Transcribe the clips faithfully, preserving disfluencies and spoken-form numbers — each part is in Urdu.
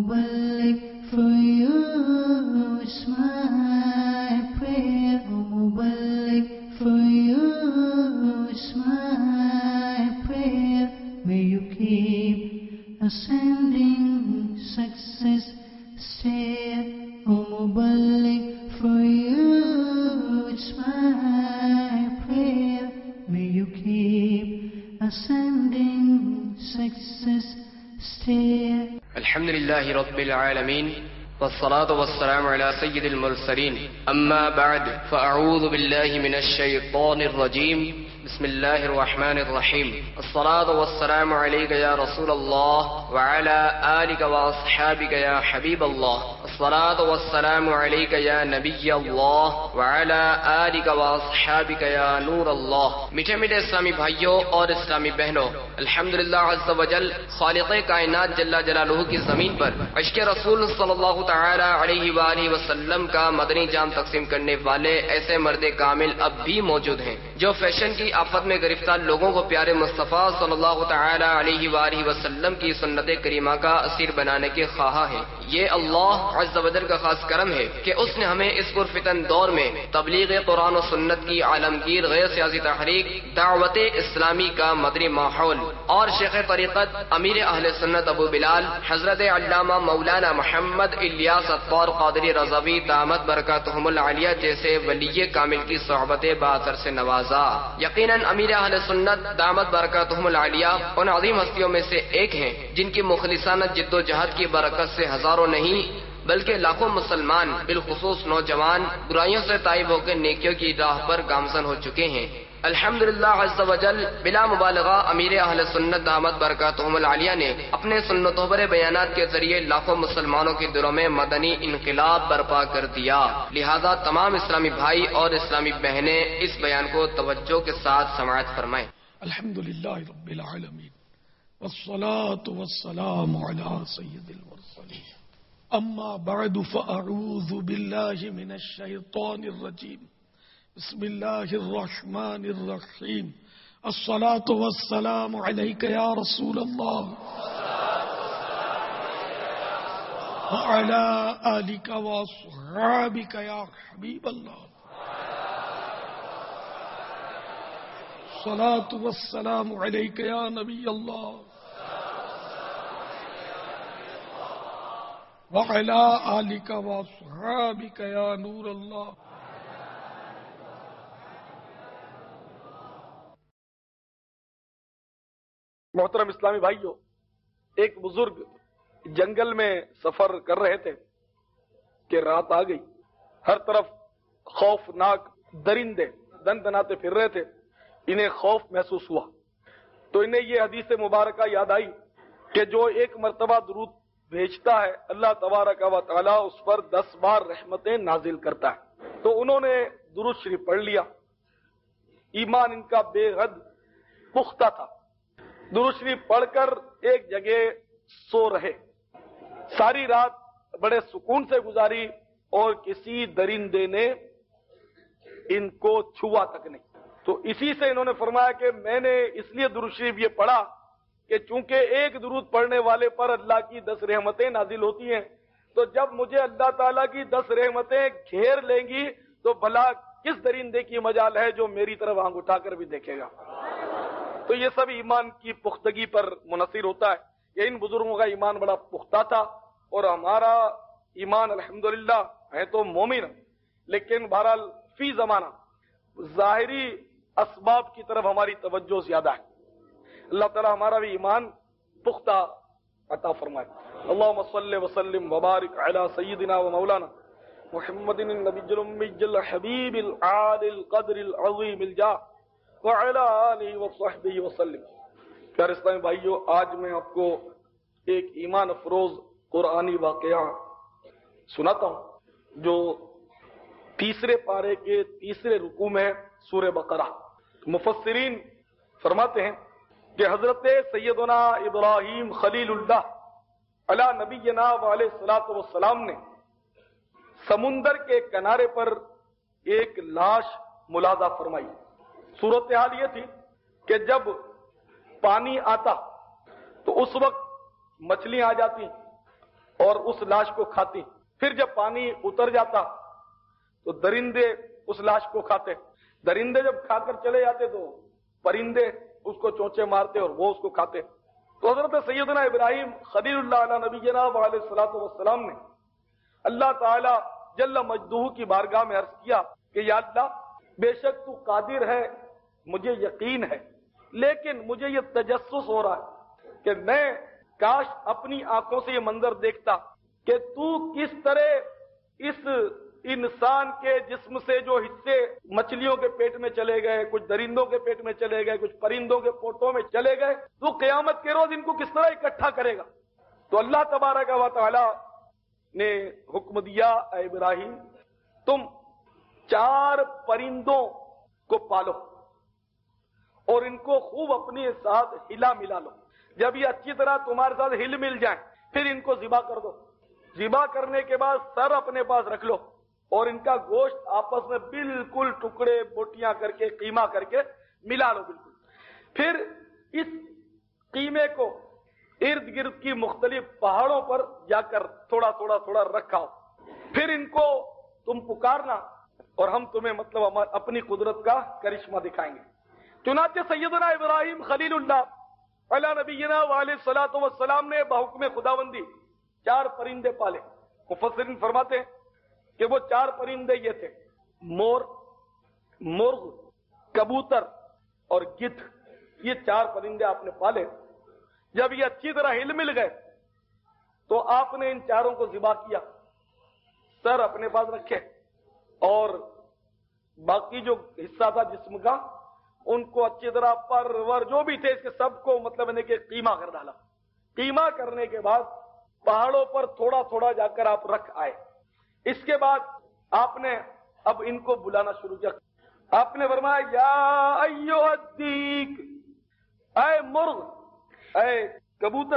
Mubarak for you, it's my prayer. O Mubarak for you, it's my prayer. May you keep ascending success stair. O Mubarak for you, it's my prayer. May you keep ascending success stair. الحمد لله رب العالمين والصلاة والسلام على سيد المرسلين أما بعد فأعوذ بالله من الشيطان الرجيم بسم الله الرحمن الرحيم الصلاة والسلام عليك يا رسول الله وعلى آلك وأصحابك يا حبيب الله الصلاة والسلام عليك يا نبي الله وعلى آلك وأصحابك يا نور الله. میٹھے میٹھے اسلامی بھائیوں اور اسلامی بہنوں، الحمدللہ عز و جل خالق کائنات جل جلالہ کی زمین پر عشق رسول صلی اللہ تعالی علیہ وآلہ وسلم کا مدنی جام تقسیم کرنے والے ایسے مرد کامل اب بھی موجود ہیں جو فیشن کی آفت میں گرفتار لوگوں کو پیارے مصطفیٰ صلی اللہ تعالی علیہ وآلہ وسلم کی سنت کریمہ کا اسیر بنانے کے خواہاں ہیں. یہ اللہ عز و جل کا خاص کرم ہے کہ اس نے ہمیں اس پرفتن دور میں تبلیغ قرآن و سنت کی عالمگیر غیر سیاسی تحریک دعوت اسلامی کا مدنی ماحول اور شیخ طریقت امیر اہل سنت ابو بلال حضرت علامہ مولانا محمد الیاس اطہار قادری رضوی دامت برکاتہم العالیہ جیسے ولی کامل کی صحبت باثر سے نوازا. یقیناً امیر اہل سنت دامت برکاتہم العالیہ ان عظیم ہستیوں میں سے ایک ہیں جن کی مخلصانہ جد و جہد کی برکت سے ہزاروں نہیں بلکہ لاکھوں مسلمان بالخصوص نوجوان برائیوں سے تائب ہو کے نیکیوں کی راہ پر گامزن ہو چکے ہیں. الحمدللہ عز و جل بلا مبالغہ امیر اہل سنت دامت برکاتہم العالیہ نے اپنے سنتوں پر بیانات کے ذریعے لاکھوں مسلمانوں کے دلوں میں مدنی انقلاب برپا کر دیا. لہذا تمام اسلامی بھائی اور اسلامی بہنیں اس بیان کو توجہ کے ساتھ سماعت فرمائیں. الحمدللہ رب العالمین والصلاة والسلام علی سید المرسلین. اما بعد فاعوذ باللہ من الشیطان الرجیم. بسم اللہ الرحمن الرحیم. الصلاة والسلام علیک یا رسول اللہ وعلی آلک واصحابک یا حبیب اللہ. الصلاة والسلام علیک یا نبی اللہ وعلی آلک واصحابک یا نور اللہ. محترم اسلامی بھائیوں، ایک بزرگ جنگل میں سفر کر رہے تھے کہ رات آ گئی. ہر طرف خوفناک درندے دن دناتے پھر رہے تھے. انہیں خوف محسوس ہوا تو انہیں یہ حدیث مبارکہ یاد آئی کہ جو ایک مرتبہ درود بھیجتا ہے اللہ تبارک و تعالی اس پر دس بار رحمتیں نازل کرتا ہے. تو انہوں نے درود شریف پڑھ لیا. ایمان ان کا بے حد پختہ تھا. درود شریف پڑھ کر ایک جگہ سو رہے. ساری رات بڑے سکون سے گزاری اور کسی درندے نے ان کو چھوا تک نہیں. تو اسی سے انہوں نے فرمایا کہ میں نے اس لیے درود شریف یہ پڑھا کہ چونکہ ایک درود پڑھنے والے پر اللہ کی دس رحمتیں نازل ہوتی ہیں، تو جب مجھے اللہ تعالیٰ کی دس رحمتیں گھیر لیں گی تو بھلا کس درندے کی مجال ہے جو میری طرف آنکھ اٹھا کر بھی دیکھے گا. تو یہ سب ایمان کی پختگی پر منحصر ہوتا ہے. یہ ان بزرگوں کا ایمان بڑا پختہ تھا اور ہمارا ایمان الحمدللہ ہے تو مومن، لیکن بہرحال فی زمانہ ظاہری اسباب کی طرف ہماری توجہ زیادہ ہے. اللہ تعالی ہمارا بھی ایمان پختہ عطا فرمائے. اللہم صلی وسلم وبارک علی سیدنا و مولانا محمد النبی الامی الحبیب العالی القدر العظیم الجاہ وعلی آلہ وصحبہ وسلم. پیارے اسلامی بھائیو، آج میں آپ کو ایک ایمان افروز قرآنی واقعہ سناتا ہوں جو تیسرے پارے کے تیسرے رکوع میں سورہ بقرہ. مفسرین فرماتے ہیں کہ حضرت سیدنا ابراہیم خلیل اللہ علی نبینا علیہ الصلوۃ والسلام نے سمندر کے کنارے پر ایک لاش ملاحظہ فرمائی. صورتحال یہ تھی کہ جب پانی آتا تو اس وقت مچھلیاں آ جاتی اور اس لاش کو کھاتی. پھر جب پانی اتر جاتا تو درندے اس لاش کو کھاتے. درندے جب کھا کر چلے جاتے تو پرندے اس کو چونچے مارتے اور وہ اس کو کھاتے. تو حضرت سیدنا ابراہیم خلیل اللہ علیہ نبینا علیہ الصلوۃ والسلام نے اللہ تعالی جل مجدہ کی بارگاہ میں عرض کیا کہ یا اللہ بے شک تو قادر ہے، مجھے یقین ہے، لیکن مجھے یہ تجسس ہو رہا ہے کہ میں کاش اپنی آنکھوں سے یہ منظر دیکھتا کہ تو کس طرح اس انسان کے جسم سے جو حصے مچھلیوں کے پیٹ میں چلے گئے، کچھ درندوں کے پیٹ میں چلے گئے، کچھ پرندوں کے پوٹوں میں چلے گئے، تو قیامت کے روز ان کو کس طرح اکٹھا کرے گا. تو اللہ تبارک و تعالی نے حکم دیا اے ابراہیم تم چار پرندوں کو پالو اور ان کو خوب اپنے ساتھ ہلا ملا لو. جب یہ اچھی طرح تمہارے ساتھ ہل مل جائیں پھر ان کو ذبح کر دو. ذبح کرنے کے بعد سر اپنے پاس رکھ لو اور ان کا گوشت آپس میں بالکل ٹکڑے بوٹیاں کر کے قیمہ کر کے ملا لو بالکل. پھر اس قیمے کو ارد گرد کی مختلف پہاڑوں پر جا کر تھوڑا تھوڑا تھوڑا رکھاؤ. پھر ان کو تم پکارنا اور ہم تمہیں مطلب اپنی قدرت کا کرشمہ دکھائیں گے. چنانچہ سیدنا ابراہیم خلیل اللہ علی نبینا وعلیہ الصلوۃ والسلام نے بحکم خداوندی چار پرندے پالے. مفسرین فرماتے ہیں کہ وہ چار پرندے یہ تھے: مور، مرغ، کبوتر اور گدھ. یہ چار پرندے آپ نے پالے. جب یہ اچھی طرح ہل مل گئے تو آپ نے ان چاروں کو ذبح کیا، سر اپنے پاس رکھے اور باقی جو حصہ تھا جسم کا ان کو اچھی طرح پر ور جو بھی تھے اس کے سب کو مطلب نے کہ قیمہ کر ڈالا. قیمہ کرنے کے بعد پہاڑوں پر تھوڑا تھوڑا جا کر آپ رکھ آئے. اس کے بعد آپ نے اب ان کو بلانا شروع کیا. آپ نے فرمایا یا ایھا الدیک، اے مرغ، اے کبوتر،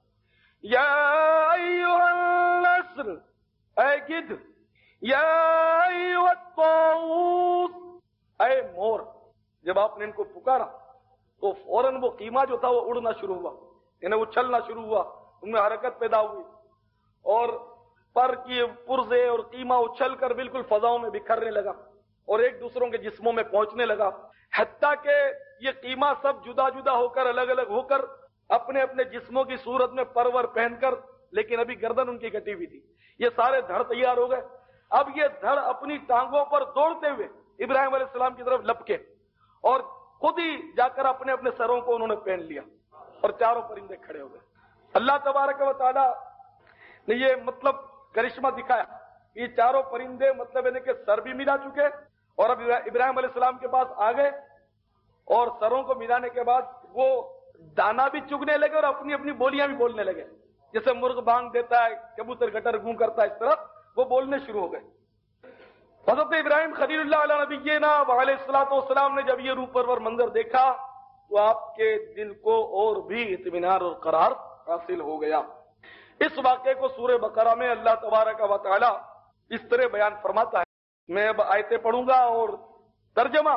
یا ایھا النسر، اے گدھ، یا ایھا الطاووس، اے مور. جب آپ نے ان کو پکارا تو فوراً وہ قیمہ جو تھا وہ اڑنا شروع ہوا، انہیں اچھلنا شروع ہوا، ان میں حرکت پیدا ہوئی اور پر کی پرزے اور قیمہ اچھل کر بالکل فضاؤں میں بکھرنے لگا اور ایک دوسروں کے جسموں میں پہنچنے لگا، حتیٰ کہ یہ قیمہ سب جدا جدا ہو کر الگ الگ ہو کر اپنے اپنے جسموں کی صورت میں پرور پہن کر، لیکن ابھی گردن ان کی کٹی ہوئی تھی. یہ سارے دھڑ تیار ہو گئے. اب یہ دھڑ اپنی ٹانگوں پر دوڑتے ہوئے ابراہیم علیہ السلام کی طرف لپکے اور خود ہی جا کر اپنے اپنے سروں کو انہوں نے پہن لیا اور چاروں پرندے کھڑے ہو گئے. اللہ تبارک و تعالی نے یہ مطلب کرشمہ دکھایا. یہ چاروں پرندے مطلب ہے کہ سر بھی ملا چکے اور اب ابراہیم علیہ السلام کے پاس آ گئے اور سروں کو ملانے کے بعد وہ دانا بھی چگنے لگے اور اپنی اپنی بولیاں بھی بولنے لگے. جیسے مرغ بانگ دیتا ہے، کبوتر گٹر گوں کرتا ہے، اس طرح وہ بولنے شروع ہو گئے. حضرت ابراہیم خلیل اللہ علیہ نبینا وعلیہ الصلوۃ والسلام نے جب یہ روح پرور منظر دیکھا تو آپ کے دل کو اور بھی اطمینان اور قرار حاصل ہو گیا. اس واقعے کو سورہ بقرہ میں اللہ تبارک و تعالی اس طرح بیان فرماتا ہے. میں اب آیتیں پڑھوں گا اور ترجمہ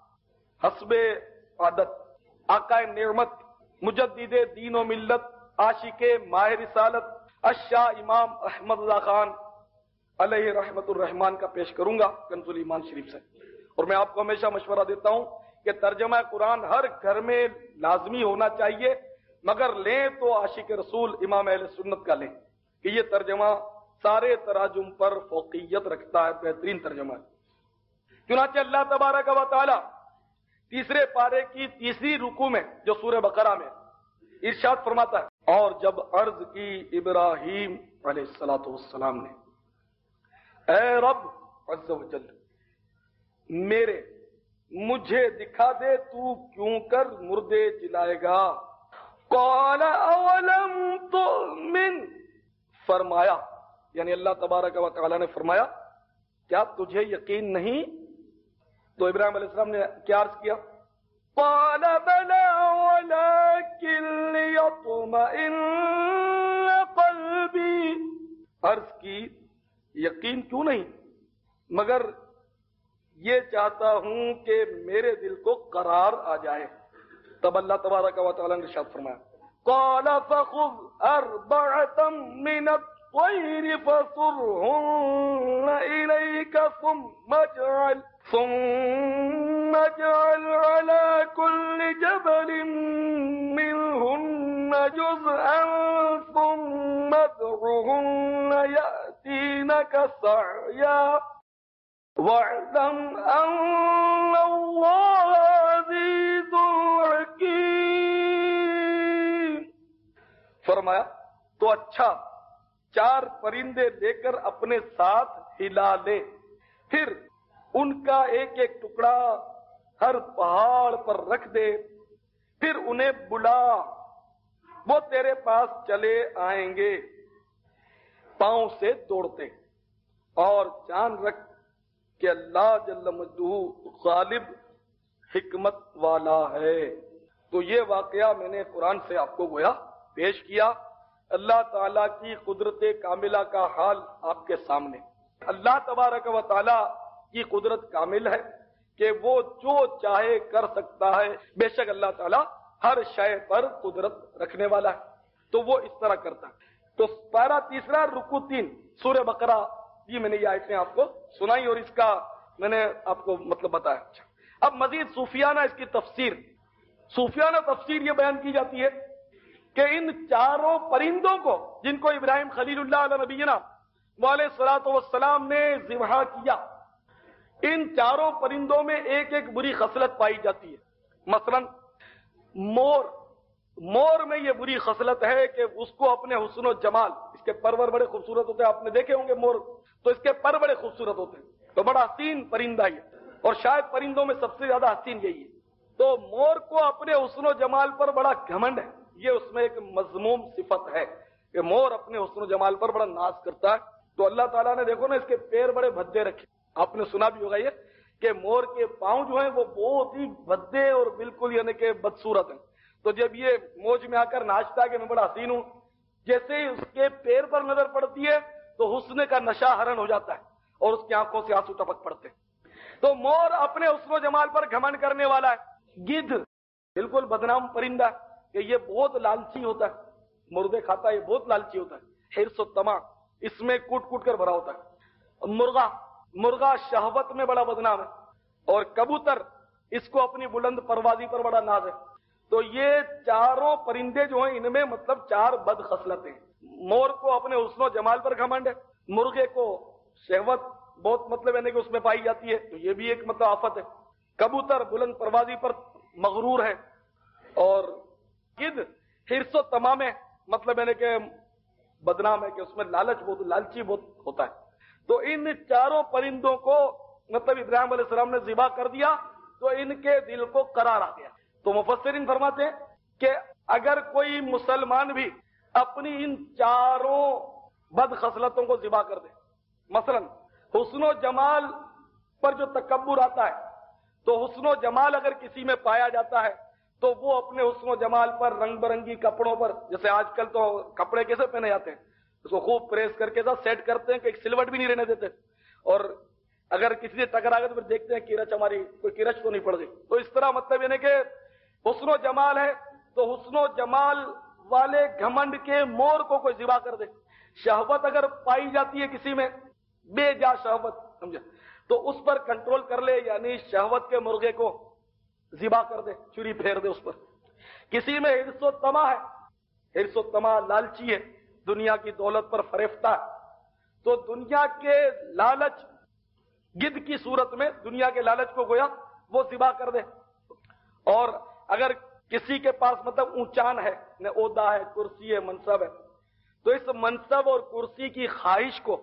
حسب عادت آقا نعمت مجدد دین و ملت عاشق ماہ رسالت الشاہ امام احمد اللہ خان علیہ رحمت الرحمان کا پیش کروں گا کنز الایمان شریف سے. اور میں آپ کو ہمیشہ مشورہ دیتا ہوں کہ ترجمہ قرآن ہر گھر میں لازمی ہونا چاہیے، مگر لیں تو عاشق رسول امام اہل سنت کا لیں کہ یہ ترجمہ سارے تراجم پر فوقیت رکھتا ہے، بہترین ترجمہ ہے. چنانچہ اللہ تبارک و تعالی تیسرے پارے کی تیسری رکوع میں جو سورہ بقرہ میں ارشاد فرماتا ہے، اور جب عرض کی ابراہیم علیہ الصلوۃ والسلام نے اے رب عز و جل میرے مجھے دکھا دے تو کیوں کر مردے جلائے گا. قال اولم تؤمن، فرمایا یعنی اللہ تبارک و تعالی نے فرمایا کیا تجھے یقین نہیں؟ تو ابراہیم علیہ السلام نے کیا عرض کیا؟ قال بلى ولكن ليطمئن قلبي، عرض کی یقین کیوں نہیں مگر یہ چاہتا ہوں کہ میرے دل کو قرار آ جائے. تب اللہ تبارک و تعالی نے ارشاد فرمایا قال فخذ اربعة من الطير فصرهن إليك ثم اجعل ثم اجعل على كل جبل منهن جزءا ثم ادعهن يأتينك سعيا واعلم أن الله عزيز حكيم. فرمایا تو اچھا چار پرندے لے کر اپنے ساتھ ہلا لے، پھر ان کا ایک ایک ٹکڑا ہر پہاڑ پر رکھ دے، پھر انہیں بلا، وہ تیرے پاس چلے آئیں گے پاؤں سے دوڑتے، اور جان رکھ کہ اللہ جل مجدہ غالب حکمت والا ہے. تو یہ واقعہ میں نے قرآن سے آپ کو گویا پیش کیا. اللہ تعالیٰ کی قدرت کاملہ کا حال آپ کے سامنے. اللہ تبارک و تعالیٰ کی قدرت کامل ہے کہ وہ جو چاہے کر سکتا ہے. بے شک اللہ تعالیٰ ہر شے پر قدرت رکھنے والا ہے، تو وہ اس طرح کرتا ہے. تو پارہ تیسرا رکوع تین سورہ بقرہ، یہ میں نے یہ آیتیں آپ کو سنائی اور اس کا میں نے آپ کو مطلب بتایا. اچھا، اب مزید صوفیانہ اس کی تفسیر صوفیانہ تفسیر یہ بیان کی جاتی ہے کہ ان چاروں پرندوں کو جن کو ابراہیم خلیل اللہ علیہ نبینا علیہ الصلوۃ والسلام نے ذبح کیا، ان چاروں پرندوں میں ایک ایک بری خصلت پائی جاتی ہے. مثلا مور مور میں یہ بری خصلت ہے کہ اس کو اپنے حسن و جمال، اس کے پرور بڑے خوبصورت ہوتے ہیں، آپ نے دیکھے ہوں گے مور، تو اس کے پر بڑے خوبصورت ہوتے ہیں، تو بڑا حسین پرندہ ہے اور شاید پرندوں میں سب سے زیادہ حسین یہی ہے. تو مور کو اپنے حسن و جمال پر بڑا گھمنڈ ہے. یہ اس میں ایک مذموم صفت ہے کہ مور اپنے حسن و جمال پر بڑا ناز کرتا ہے. تو اللہ تعالیٰ نے دیکھو نا اس کے پیر بڑے بھدے رکھے. آپ نے سنا بھی ہوگا یہ کہ مور کے پاؤں جو ہیں وہ بہت ہی بھدے اور بالکل یعنی کہ بدصورت ہیں. تو جب یہ موج میں آ کر ناچتا ہے کہ میں بڑا حسین ہوں، جیسے ہی اس کے پیر پر نظر پڑتی ہے تو حسن کا نشہ ہرن ہو جاتا ہے اور اس کی آنکھوں سے آنسو ٹپک پڑتے ہیں. تو مور اپنے حسن و جمال پر گھمنڈ کرنے والا ہے. گدھ بالکل بدنام پرندہ کہ یہ بہت لالچی ہوتا ہے، مردے کھاتا ہے، یہ بہت لالچی ہوتا ہے. حرص و طمع اس میں کوٹ کوٹ کر بھرا ہوتا ہے. مرغا مرغا شہوت میں بڑا بدنام ہے. اور کبوتر اس کو اپنی بلند پروازی پر بڑا ناز ہے. تو یہ چاروں پرندے جو ہیں ان میں مطلب چار بد خصلتیں. مور کو اپنے حسن و جمال پر گھمنڈ ہے، مرغے کو شہوت بہت مطلب یعنی کہ اس میں پائی جاتی ہے، تو یہ بھی ایک مطلب آفت ہے. کبوتر بلند پروازی پر مغرور ہے، اور گدھ حرص و طمع میں مطلب یعنی کہ بدنام ہے کہ اس میں لالچ بہت لالچی بہت ہوتا ہے. تو ان چاروں پرندوں کو مطلب ابراہیم علیہ السلام نے ذبح کر دیا تو ان کے دل کو قرار آ گیا. تو مفسرین فرماتے ہیں کہ اگر کوئی مسلمان بھی اپنی ان چاروں بد خصلتوں کو ذبح کر دے، مثلا حسن و جمال پر جو تکبر آتا ہے، تو حسن و جمال اگر کسی میں پایا جاتا ہے تو وہ اپنے حسن و جمال پر رنگ برنگی کپڑوں پر، جیسے آج کل تو کپڑے کیسے پہنے جاتے ہیں، اس کو خوب پریس کر کے سیٹ کرتے ہیں کہ ایک سلوٹ بھی نہیں رہنے دیتے، اور اگر کسی سے ٹکرا گئے تو پھر دیکھتے ہیں کرچ ہماری کوئی کرچ تو نہیں پڑ گئی. تو اس طرح مطلب یعنی کہ حسن و جمال ہے تو حسن و جمال والے گھمنڈ کے مور کو کوئی ذبح کر دے. شہوت اگر پائی جاتی ہے کسی میں، بے جا شہوت سمجھا، تو اس پر کنٹرول کر لے، یعنی شہوت کے مرغے کو ذبح کر دے، چری پھیر دے اس پر. کسی میں حرص و طمع ہے، حرص و طمع لالچی ہے، دنیا کی دولت پر فریفتہ ہے، تو دنیا کے لالچ گدھ کی صورت میں دنیا کے لالچ کو گویا وہ ذبح کر دے. اور اگر کسی کے پاس مطلب اونچان ہے، عہدہ ہے، کرسی ہے، منصب ہے، تو اس منصب اور کرسی کی خواہش کو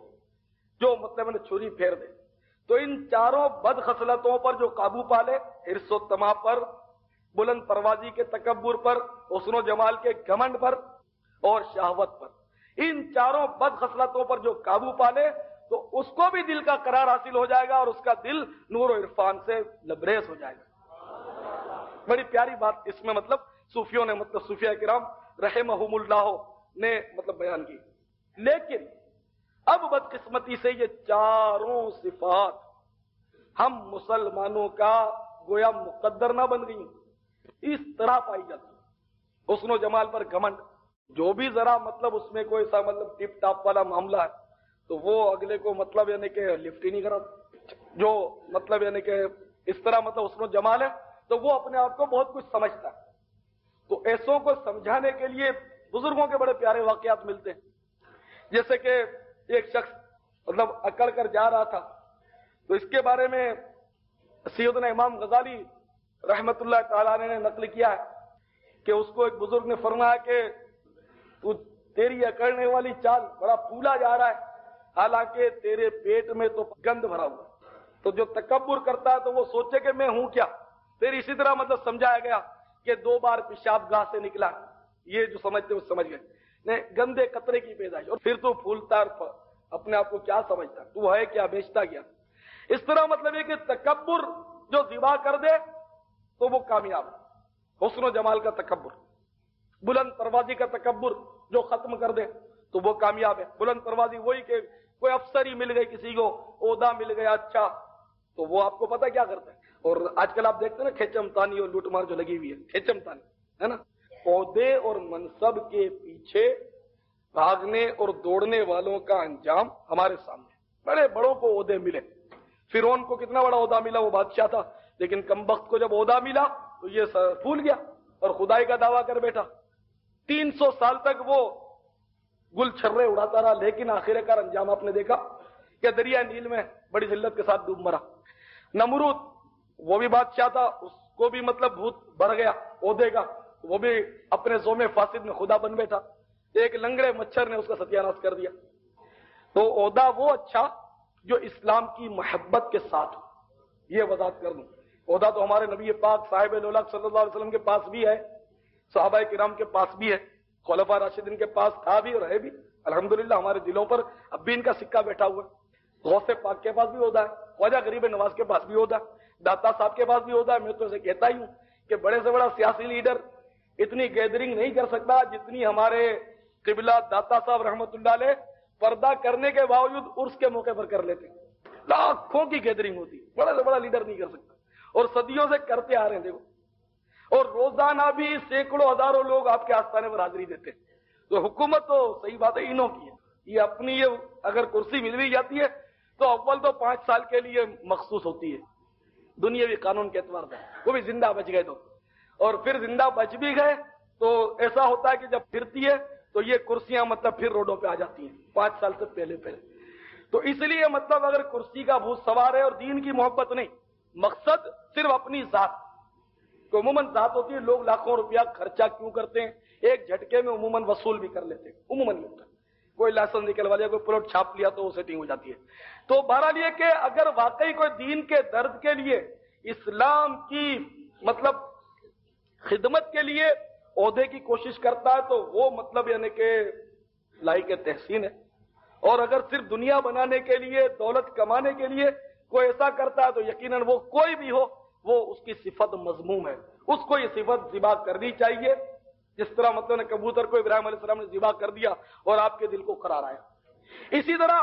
جو مطلب چھری پھیر دے. تو ان چاروں بد خصلتوں پر جو قابو پالے، حرص و طمع پر، بلند پروازی کے تکبر پر، حسن و جمال کے گھمنڈ پر اور شہوت پر، ان چاروں بد خصلتوں پر جو قابو پالے تو اس کو بھی دل کا قرار حاصل ہو جائے گا اور اس کا دل نور و عرفان سے لبریز ہو جائے گا. بڑی پیاری بات اس میں مطلب صوفیوں نے مطلب صوفیہ کرام رحمہم اللہ نے مطلب بیان کی. لیکن اب بدقسمتی سے یہ چاروں صفات ہم مسلمانوں کا گویا مقدر نہ بن گئی، اس طرح پائی جاتی. حسن و جمال پر گھمنڈ، جو بھی ذرا مطلب اس میں کوئی ایسا مطلب ٹپ ٹاپ والا معاملہ ہے تو وہ اگلے کو مطلب یعنی کہ لفٹ ہی نہیں کرا. جو مطلب یعنی کہ اس طرح مطلب حسن و جمال ہے تو وہ اپنے آپ کو بہت کچھ سمجھتا ہے. تو ایسوں کو سمجھانے کے لیے بزرگوں کے بڑے پیارے واقعات ملتے ہیں. جیسے کہ ایک شخص مطلب اکڑ کر جا رہا تھا تو اس کے بارے میں سیدنا امام غزالی رحمت اللہ تعالیٰ نے نقل کیا ہے کہ اس کو ایک بزرگ نے فرمایا کہ تو تیری اکڑنے والی چال بڑا پھولا جا رہا ہے حالانکہ تیرے پیٹ میں تو گند بھرا ہوا. تو جو تکبر کرتا ہے تو وہ سوچے کہ میں ہوں کیا. پھر اسی طرح مطلب سمجھایا گیا کہ دو بار پیشاب گاہ سے نکلا, یہ جو سمجھتے وہ سمجھ گئے, نہیں گندے قطرے کی پیدائش, اور پھر تو پھولتا اپنے آپ کو کیا سمجھتا, تو ہے کیا, بیچتا کیا. اس طرح مطلب یہ کہ تکبر جو ذبح کر دے تو وہ کامیاب ہے. حسن و جمال کا تکبر, بلند پروازی کا تکبر جو ختم کر دے تو وہ کامیاب ہے. بلند پروازی وہی کہ کوئی افسر ہی مل گئے, کسی کو عہدہ مل گیا اچھا, تو وہ آپ کو پتا کیا کرتا ہے. اور آج کل آپ دیکھتے ہیں نا کھیچم تانی اور لوٹ مار جو لگی ہوئی ہے, کھیچم تانی ہے نا, عہدے اور منصب کے پیچھے بھاگنے اور دوڑنے والوں کا انجام ہمارے سامنے. بڑے بڑوں کو عہدے ملے, فرعون کو کتنا بڑا عہدہ ملا, وہ بادشاہ تھا, لیکن کمبخت کو جب عہدہ ملا تو یہ پھول گیا اور خدائی کا دعویٰ کر بیٹھا. تین سو سال تک وہ گل چھرے اڑاتا رہا, لیکن آخر کار انجام آپ نے دیکھا کہ دریا نیل میں بڑی ذلت کے ساتھ ڈوب مرا. نمرود وہ بھی بادشاہ تھا, اس کو بھی مطلب بھوت بھر گیا عہدے کا, وہ بھی اپنے زوم فاسد میں خدا بن بیٹھا. ایک لنگڑے مچھر نے اس کا ستیاناش کر دیا. تو عہدہ وہ اچھا جو اسلام کی محبت کے ساتھ ہو, یہ وضاحت کر دوں. عہدہ تو ہمارے نبی پاک صاحب لولاک صلی اللہ علیہ وسلم کے پاس بھی ہے, صحابہ کرام کے پاس بھی ہے, خلفاء راشدین کے پاس تھا بھی اور ہے بھی. الحمدللہ ہمارے دلوں پر اب بھی ان کا سکہ بیٹھا ہوا ہے. غوث پاک کے پاس بھی عہدہ ہے, خواجہ غریب نواز کے پاس بھی عہدہ ہے, داتا صاحب کے پاس بھی عہدہ ہے. میں تو اسے کہتا ہی ہوں کہ بڑے سے بڑا سیاسی لیڈر اتنی گیدرنگ نہیں کر سکتا جتنی ہمارے قبلہ داتا صاحب رحمت اللہ علیہ پردہ کرنے کے باوجود عرس کے موقع پر کر لیتے. لاکھوں کی گیدرنگ ہوتی ہے, بڑا سے بڑا لیڈر نہیں کر سکتا, اور صدیوں سے کرتے آ رہے ہیں. دیکھو, اور روزانہ بھی سینکڑوں ہزاروں لوگ آپ کے آستانے پر حاضری دیتے. تو حکومت تو صحیح بات ہے انہوں کی ہے, یہ اپنی یہ اگر کرسی مل بھی جاتی ہے تو اول تو پانچ سال کے لیے مخصوص ہوتی ہے دنیاوی قانون کے اعتبار سے, وہ بھی زندہ بچ گئے تو, اور پھر زندہ بچ بھی گئے تو ایسا ہوتا ہے کہ جب پھرتی ہے تو یہ کرسیاں مطلب پھر روڈوں پہ آ جاتی ہیں پانچ سال سے پہلے پہلے. تو اس لیے مطلب اگر کرسی کا بھوت سوار ہے اور دین کی محبت نہیں, مقصد صرف اپنی ذات, تو عموماً ذات ہوتی ہے, لوگ لاکھوں روپیہ خرچہ کیوں کرتے ہیں, ایک جھٹکے میں عموماً وصول بھی کر لیتے ہیں. عموماً یہ ہوتا ہے, کوئی لائسنس نکلوا لیا, کوئی پلاٹ چھاپ لیا تو وہ سیٹنگ ہو جاتی ہے. تو بہرحال یہ کہ اگر واقعی کوئی دین کے درد کے لیے, اسلام کی مطلب خدمت کے لیے عہدے کی کوشش کرتا ہے تو وہ مطلب یعنی کہ لائق تحسین ہے. اور اگر صرف دنیا بنانے کے لیے, دولت کمانے کے لیے کوئی ایسا کرتا ہے تو یقیناً وہ کوئی بھی ہو وہ اس کی صفت مذموم ہے, اس کو یہ صفت ذبح کرنی چاہیے. جس طرح مطلب نے کبوتر کو ابراہیم علیہ السلام نے ذبح کر دیا اور آپ کے دل کو قرار آیا, اسی طرح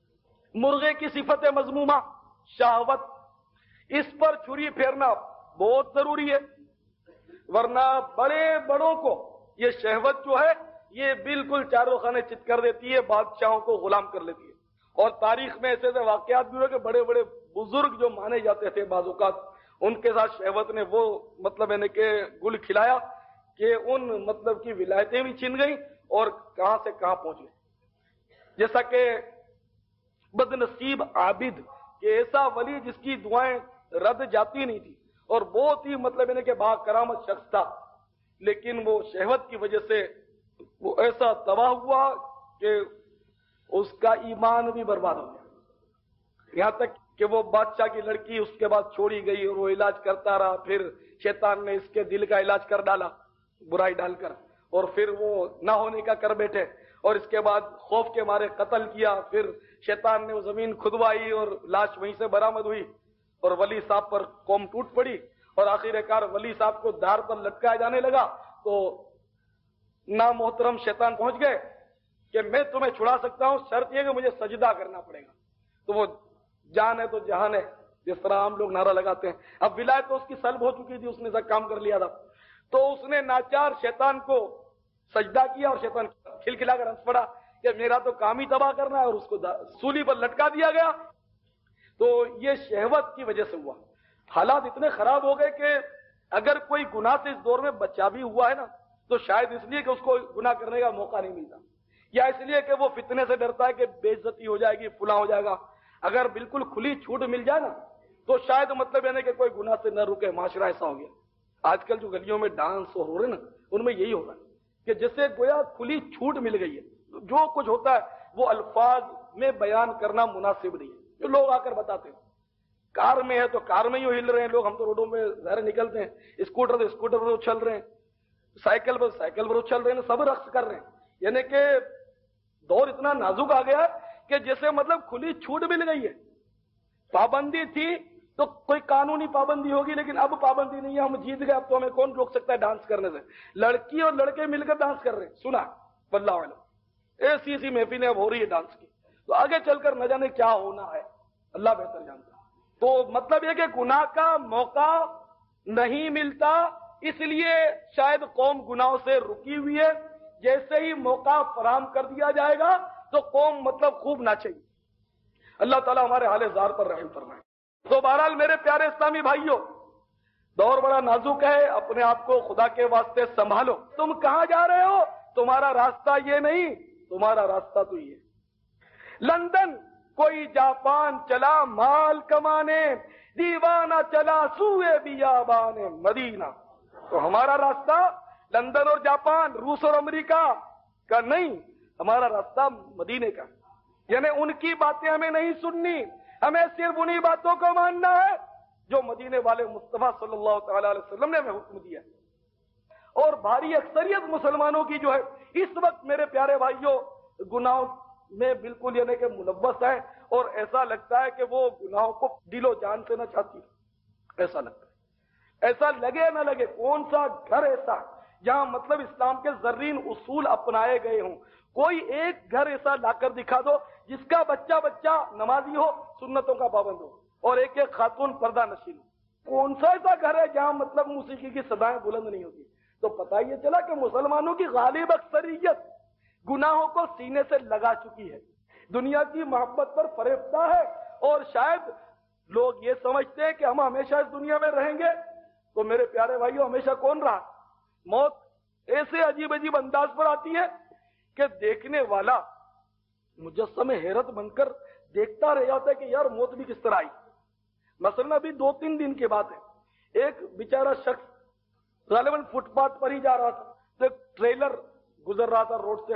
مرغے کی صفت مذمومہ شہوت, اس پر چھری پھیرنا بہت ضروری ہے, ورنہ بڑے بڑوں کو یہ شہوت جو ہے یہ بالکل چاروں خانے چت کر دیتی ہے, بادشاہوں کو غلام کر لیتی ہے. اور تاریخ میں ایسے ایسے واقعات بھی ہوئے کہ بڑے بڑے بزرگ جو مانے جاتے تھے بعض اوقات, ان کے ساتھ شہوت نے وہ مطلب یعنی کہ گل کھلایا کہ ان مطلب کی ولایتیں بھی چھن گئیں اور کہاں سے کہاں پہنچ گئے. جیسا کہ بد نصیب عابد, کہ ایسا ولی جس کی دعائیں رد جاتی نہیں تھی اور بہت ہی مطلب یعنی کہ با کرامت شخص تھا, لیکن وہ شہوت کی وجہ سے وہ ایسا تباہ ہوا کہ اس کا ایمان بھی برباد ہو گیا. یہاں تک کہ وہ بادشاہ کی لڑکی اس کے بعد چھوڑی گئی اور وہ علاج کرتا رہا, پھر شیطان نے اس کے دل کا علاج کر ڈالا برائی ڈال کر, اور پھر وہ نہ ہونے کا کر بیٹھے, اور اس کے بعد خوف کے مارے قتل کیا. پھر شیطان نے وہ زمین کھدوائی اور لاش وہیں سے برآمد ہوئی, اور ولی صاحب پر قوم ٹوٹ پڑی, اور آخر کار ولی صاحب کو دار پر لٹکایا جانے لگا. تو نا محترم شیطان پہنچ گئے کہ میں تمہیں چھڑا سکتا ہوں, شرط یہ کہ مجھے سجدہ کرنا پڑے گا. تو وہ جان ہے تو جہان ہے, جس طرح ہم لوگ نعرہ لگاتے ہیں. اب ولایت تو اس کی سلب ہو چکی تھی, اس نے سب کام کر لیا تھا. تو اس نے ناچار شیطان کو سجدہ کیا اور شیطان کھلکھلا کر ہنس پڑا کہ میرا تو کام ہی تباہ کرنا ہے، اور اس کو سولی پر لٹکا دیا گیا. تو یہ شہوت کی وجہ سے ہوا. حالات اتنے خراب ہو گئے کہ اگر کوئی گناہ سے اس دور میں بچا بھی ہوا ہے نا تو شاید اس لیے کہ اس کو گناہ کرنے کا موقع نہیں ملتا، یا اس لیے کہ وہ فتنے سے ڈرتا ہے کہ بے عزتی ہو جائے گی، فلاں ہو جائے گا. اگر بالکل کھلی چھوٹ مل جائے نا تو شاید مطلب یہ نہیں کہ کوئی گناہ سے نہ رکے. معاشرہ ایسا ہو گیا. آج کل جو گلیوں میں ڈانس ہو رہے نا ان میں یہی ہو رہا ہے کہ جیسے گویا کھلی چھوٹ مل گئی ہے. جو کچھ ہوتا ہے وہ الفاظ میں بیان کرنا مناسب نہیں ہے. جو لوگ آ کر بتاتے ہیں کار میں ہے تو کار میں ہی ہل رہے ہیں لوگ، ہم تو روڈوں میں ظاہر نکلتے ہیں، اسکوٹر تو اسکوٹر پر اچھل رہے ہیں، سائیکل پر سائیکل پر اچھل رہے ہیں، سب رقص کر رہے ہیں. یعنی کہ دور اتنا نازک آ گیا کہ جیسے مطلب کھلی چھوٹ مل گئی ہے. پابندی تھی تو کوئی قانونی پابندی ہوگی، لیکن اب پابندی نہیں ہے. ہم جیت گئے، اب تو ہمیں کون روک سکتا ہے ڈانس کرنے سے. لڑکی اور لڑکے مل کر ڈانس کر رہے ہیں. سنا واللہ علم ایسی ایسی محفلیں اب ہو رہی ہے ڈانس کی، تو آگے چل کر نہ جانے کیا ہونا ہے، اللہ بہتر جانتا. تو مطلب یہ کہ گناہ کا موقع نہیں ملتا، اس لیے شاید قوم گناہوں سے رکی ہوئی ہے. جیسے ہی موقع فراہم کر دیا جائے گا تو قوم مطلب خوب ناچے گی. اللہ تعالیٰ ہمارے حال زار پر رحم فرمائے. تو بہرحال میرے پیارے اسلامی بھائیوں، دور بڑا نازک ہے، اپنے آپ کو خدا کے واسطے سنبھالو. تم کہاں جا رہے ہو؟ تمہارا راستہ یہ نہیں، تمہارا راستہ تو یہ. لندن کوئی جاپان چلا مال کمانے، دیوانہ چلا سوئے بیابان مدینہ. تو ہمارا راستہ لندن اور جاپان، روس اور امریکہ کا نہیں، ہمارا راستہ مدینے کا. یعنی ان کی باتیں ہمیں نہیں سننی، ہمیں صرف انہی باتوں کو ماننا ہے جو مدینے والے مصطفیٰ صلی اللہ تعالی علیہ وسلم نے ہمیں حکم دیا. اور بھاری اکثریت مسلمانوں کی جو ہے اس وقت میرے پیارے بھائیوں گناہوں میں بالکل یعنی کہ ملوث ہے، اور ایسا لگتا ہے کہ وہ گناہوں کو دل و جان سے نہ چاہتی. ایسا لگتا ہے، ایسا لگے نہ لگے. کون سا گھر ایسا جہاں مطلب اسلام کے زرین اصول اپنائے گئے ہوں؟ کوئی ایک گھر ایسا لا کر دکھا دو جس کا بچہ بچہ نمازی ہو، سنتوں کا پابند ہو، اور ایک ایک خاتون پردہ نشین ہو. کون سا ایسا گھر ہے جہاں مطلب موسیقی کی صدائیں بلند نہیں ہوتی؟ تو پتہ یہ چلا کہ مسلمانوں کی غالب اکثریت گناہوں کو سینے سے لگا چکی ہے، دنیا کی محبت پر فریفتہ ہے. اور شاید لوگ یہ سمجھتے ہیں کہ ہم ہمیشہ اس دنیا میں رہیں گے. تو میرے پیارے بھائیوں، ہمیشہ کون رہا؟ موت ایسے عجیب عجیب انداز پر آتی ہے کہ دیکھنے والا مجسمے حیرت بن کر دیکھتا رہ جاتا ہے کہ یار موت بھی کس طرح آئی. مثلا ابھی دو تین دن کے بعد ہے، ایک بیچارہ شخص غالباً فٹ پاتھ پر ہی جا رہا تھا، تو ایک ٹریلر گزر رہا تھا روڈ سے،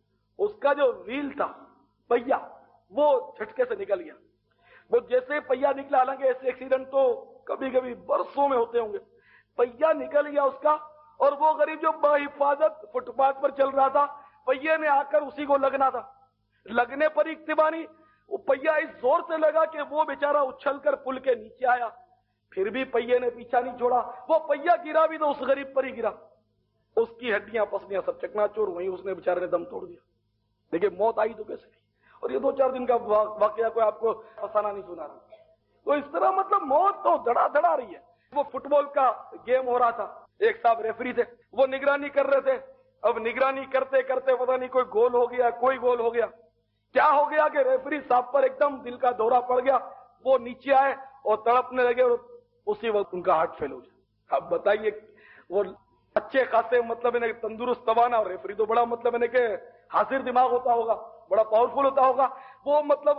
اس کا جو ویل تھا پہیا وہ جھٹکے سے نکل گیا. وہ جیسے پہیا نکلا، حالانکہ ایسے ایکسیڈنٹ تو کبھی کبھی برسوں میں ہوتے ہوں گے، پہیا نکل گیا اس کا، اور وہ غریب جو بحفاظت فٹ پاتھ پر چل رہا تھا، پہیے نے آ کر اسی کو لگنا تھا. لگنے پر اقتبانی وہ پہیا اس زور سے لگا کہ وہ بیچارہ اچھل کر پل کے نیچے آیا. پھر بھی پہیے نے پیچھا نہیں چھوڑا، وہ پہیا گرا بھی تو اس غریب پر ہی گرا، اس کی ہڈیاں پسلیاں سب چکنا چور، وہیں اس نے بیچارے نے دم توڑ دیا. دیکھیں موت آئی تو کیسے نہیں. اور یہ دو چار دن کا واقعہ کوئی آپ کو فسانہ نہیں سنا رہا. تو اس طرح مطلب موت تو دڑا دڑا رہی ہے. وہ فٹ بال کا گیم ہو رہا تھا، ایک صاحب ریفری تھے، وہ نگرانی کر رہے تھے. اب نگرانی کرتے کرتے پتہ نہیں کوئی گول ہو گیا، کوئی گول ہو گیا. کیا ہو گیا کہ ریفری صاحب پر ایک دم دل کا دورہ پڑ گیا. وہ نیچے آئے اور تڑپنے لگے، اور اسی وقت ان کا ہارٹ فیل ہو گیا. اب بتائیے، وہ اچھے خاصے مطلب انہیں تندرست توانا، اور ریفری تو بڑا مطلب انہیں کہ حاضر دماغ ہوتا ہوگا، بڑا پاورفل ہوتا ہوگا. وہ مطلب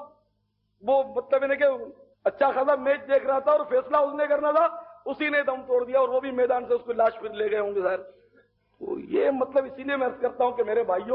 وہ مطلب انہیں کہ اچھا خاصا میچ دیکھ رہا تھا اور فیصلہ اس نے کرنا تھا، اسی نے دم توڑ دیا، اور وہ بھی میدان سے اس کو لاش پھر لے گئے ہوں گے ظاہر. تو یہ مطلب اسی لیے میں عرض کرتا ہوں کہ میرے بھائیوں،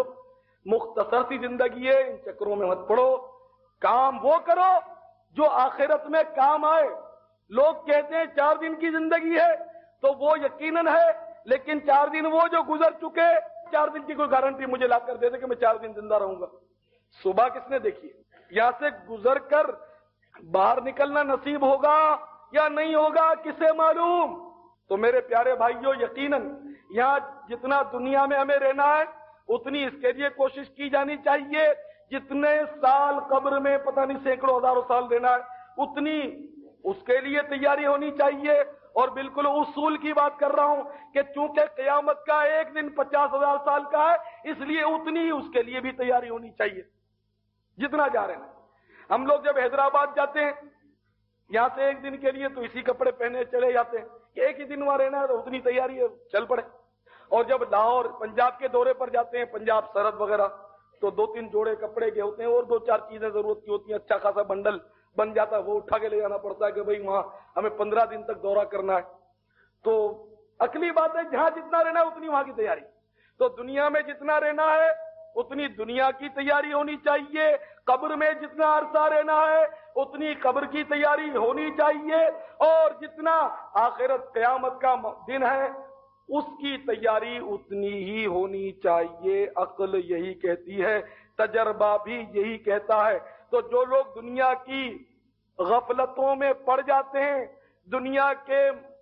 مختصر سی زندگی ہے، ان چکروں میں مت پڑو. کام وہ کرو جو آخرت میں کام آئے. لوگ کہتے ہیں چار دن کی زندگی ہے، تو وہ یقیناً ہے، لیکن چار دن وہ جو گزر چکے، چار دن کی کوئی گارنٹی مجھے لا کر دے دے کہ میں چار دن زندہ رہوں گا. صبح کس نے دیکھی ہے؟ یہاں سے گزر کر باہر نکلنا نصیب ہوگا یا نہیں ہوگا کسے معلوم. تو میرے پیارے بھائیوں، یقیناً یہاں جتنا دنیا میں ہمیں رہنا ہے اتنی اس کے لیے کوشش کی جانی چاہیے. جتنے سال قبر میں پتہ نہیں سینکڑوں ہزاروں سال رہنا ہے، اتنی اس کے لیے تیاری ہونی چاہیے. اور بالکل اصول کی بات کر رہا ہوں کہ چونکہ قیامت کا ایک دن پچاس ہزار سال کا ہے، اس لیے اتنی ہی اس کے لیے بھی تیاری ہونی چاہیے جتنا جا رہے ہیں۔ ہم لوگ جب حیدرآباد جاتے ہیں یہاں سے ایک دن کے لیے تو اسی کپڑے پہنے چلے جاتے ہیں کہ ایک ہی دن وہاں رہنا ہے تو اتنی تیاری ہے، چل پڑے۔ اور جب لاہور پنجاب کے دورے پر جاتے ہیں، پنجاب سرحد وغیرہ، تو دو تین جوڑے کپڑے کے ہوتے ہیں اور دو چار چیزیں ضرورت کی ہوتی ہیں، اچھا خاصا بنڈل بن جاتا ہے، وہ اٹھا کے لے جانا پڑتا ہے کہ بھئی وہاں ہمیں پندرہ دن تک دورہ کرنا ہے۔ تو عقلی بات ہے، جہاں جتنا رہنا ہے اتنی وہاں کی تیاری۔ تو دنیا میں جتنا رہنا ہے اتنی دنیا کی تیاری ہونی چاہیے، قبر میں جتنا عرصہ رہنا ہے اتنی قبر کی تیاری ہونی چاہیے، اور جتنا آخرت قیامت کا دن ہے اس کی تیاری اتنی ہی ہونی چاہیے۔ عقل یہی کہتی ہے، تجربہ بھی یہی کہتا ہے۔ تو جو لوگ دنیا کی غفلتوں میں پڑ جاتے ہیں، دنیا کے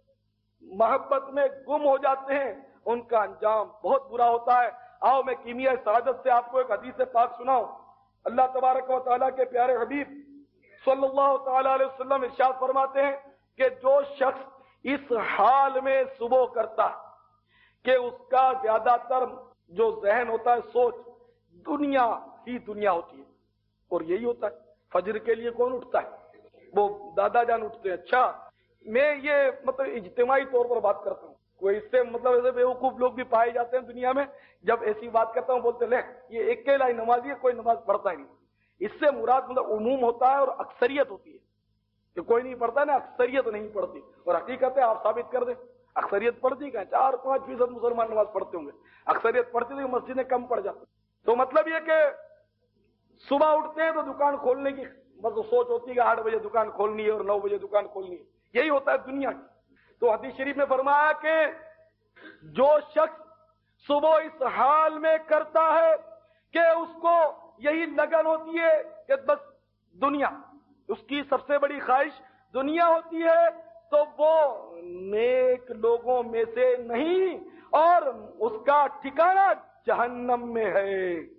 محبت میں گم ہو جاتے ہیں، ان کا انجام بہت برا ہوتا ہے۔ آؤ میں کیمیائے سعادت سے آپ کو ایک حدیث پاک سناؤں۔ اللہ تبارک و تعالیٰ کے پیارے حبیب صلی اللہ تعالی علیہ وسلم ارشاد فرماتے ہیں کہ جو شخص اس حال میں صبح کرتا ہے کہ اس کا زیادہ تر جو ذہن ہوتا ہے، سوچ دنیا ہی دنیا ہوتی ہے، اور یہی ہوتا ہے۔ فجر کے لیے کون اٹھتا ہے؟ وہ دادا جان اٹھتے ہیں۔ اچھا، میں یہ مطلب اجتماعی طور پر بات کرتا ہوں، کوئی اس سے مطلب ایسے بیوقوف لوگ بھی پائے جاتے ہیں دنیا میں، جب ایسی بات کرتا ہوں بولتے لے یہ اکیلا ہی نمازی ہے، کوئی نماز پڑھتا ہی نہیں۔ اس سے مراد مطلب عموم ہوتا ہے اور اکثریت ہوتی ہے کہ کوئی نہیں پڑھتا نا، اکثریت نہیں پڑھتی، اور حقیقت ہے آپ ثابت کر دیں اکثریت پڑھتی کہاں؟ چار پانچ فیصد مسلمان نماز پڑھتے ہوں گے، اکثریت پڑھتی تو مسجدیں کم پڑ جاتی۔ تو مطلب یہ کہ صبح اٹھتے ہیں تو دکان کھولنے کی بس سوچ ہوتی ہے کہ آٹھ بجے دکان کھولنی ہے اور نو بجے دکان کھولنی ہے، یہی ہوتا ہے دنیا کی۔ تو حدیث شریف میں فرمایا کہ جو شخص صبح اس حال میں کرتا ہے کہ اس کو یہی لگن ہوتی ہے کہ بس دنیا، اس کی سب سے بڑی خواہش دنیا ہوتی ہے، تو وہ نیک لوگوں میں سے نہیں، اور اس کا ٹھکانہ جہنم میں ہے۔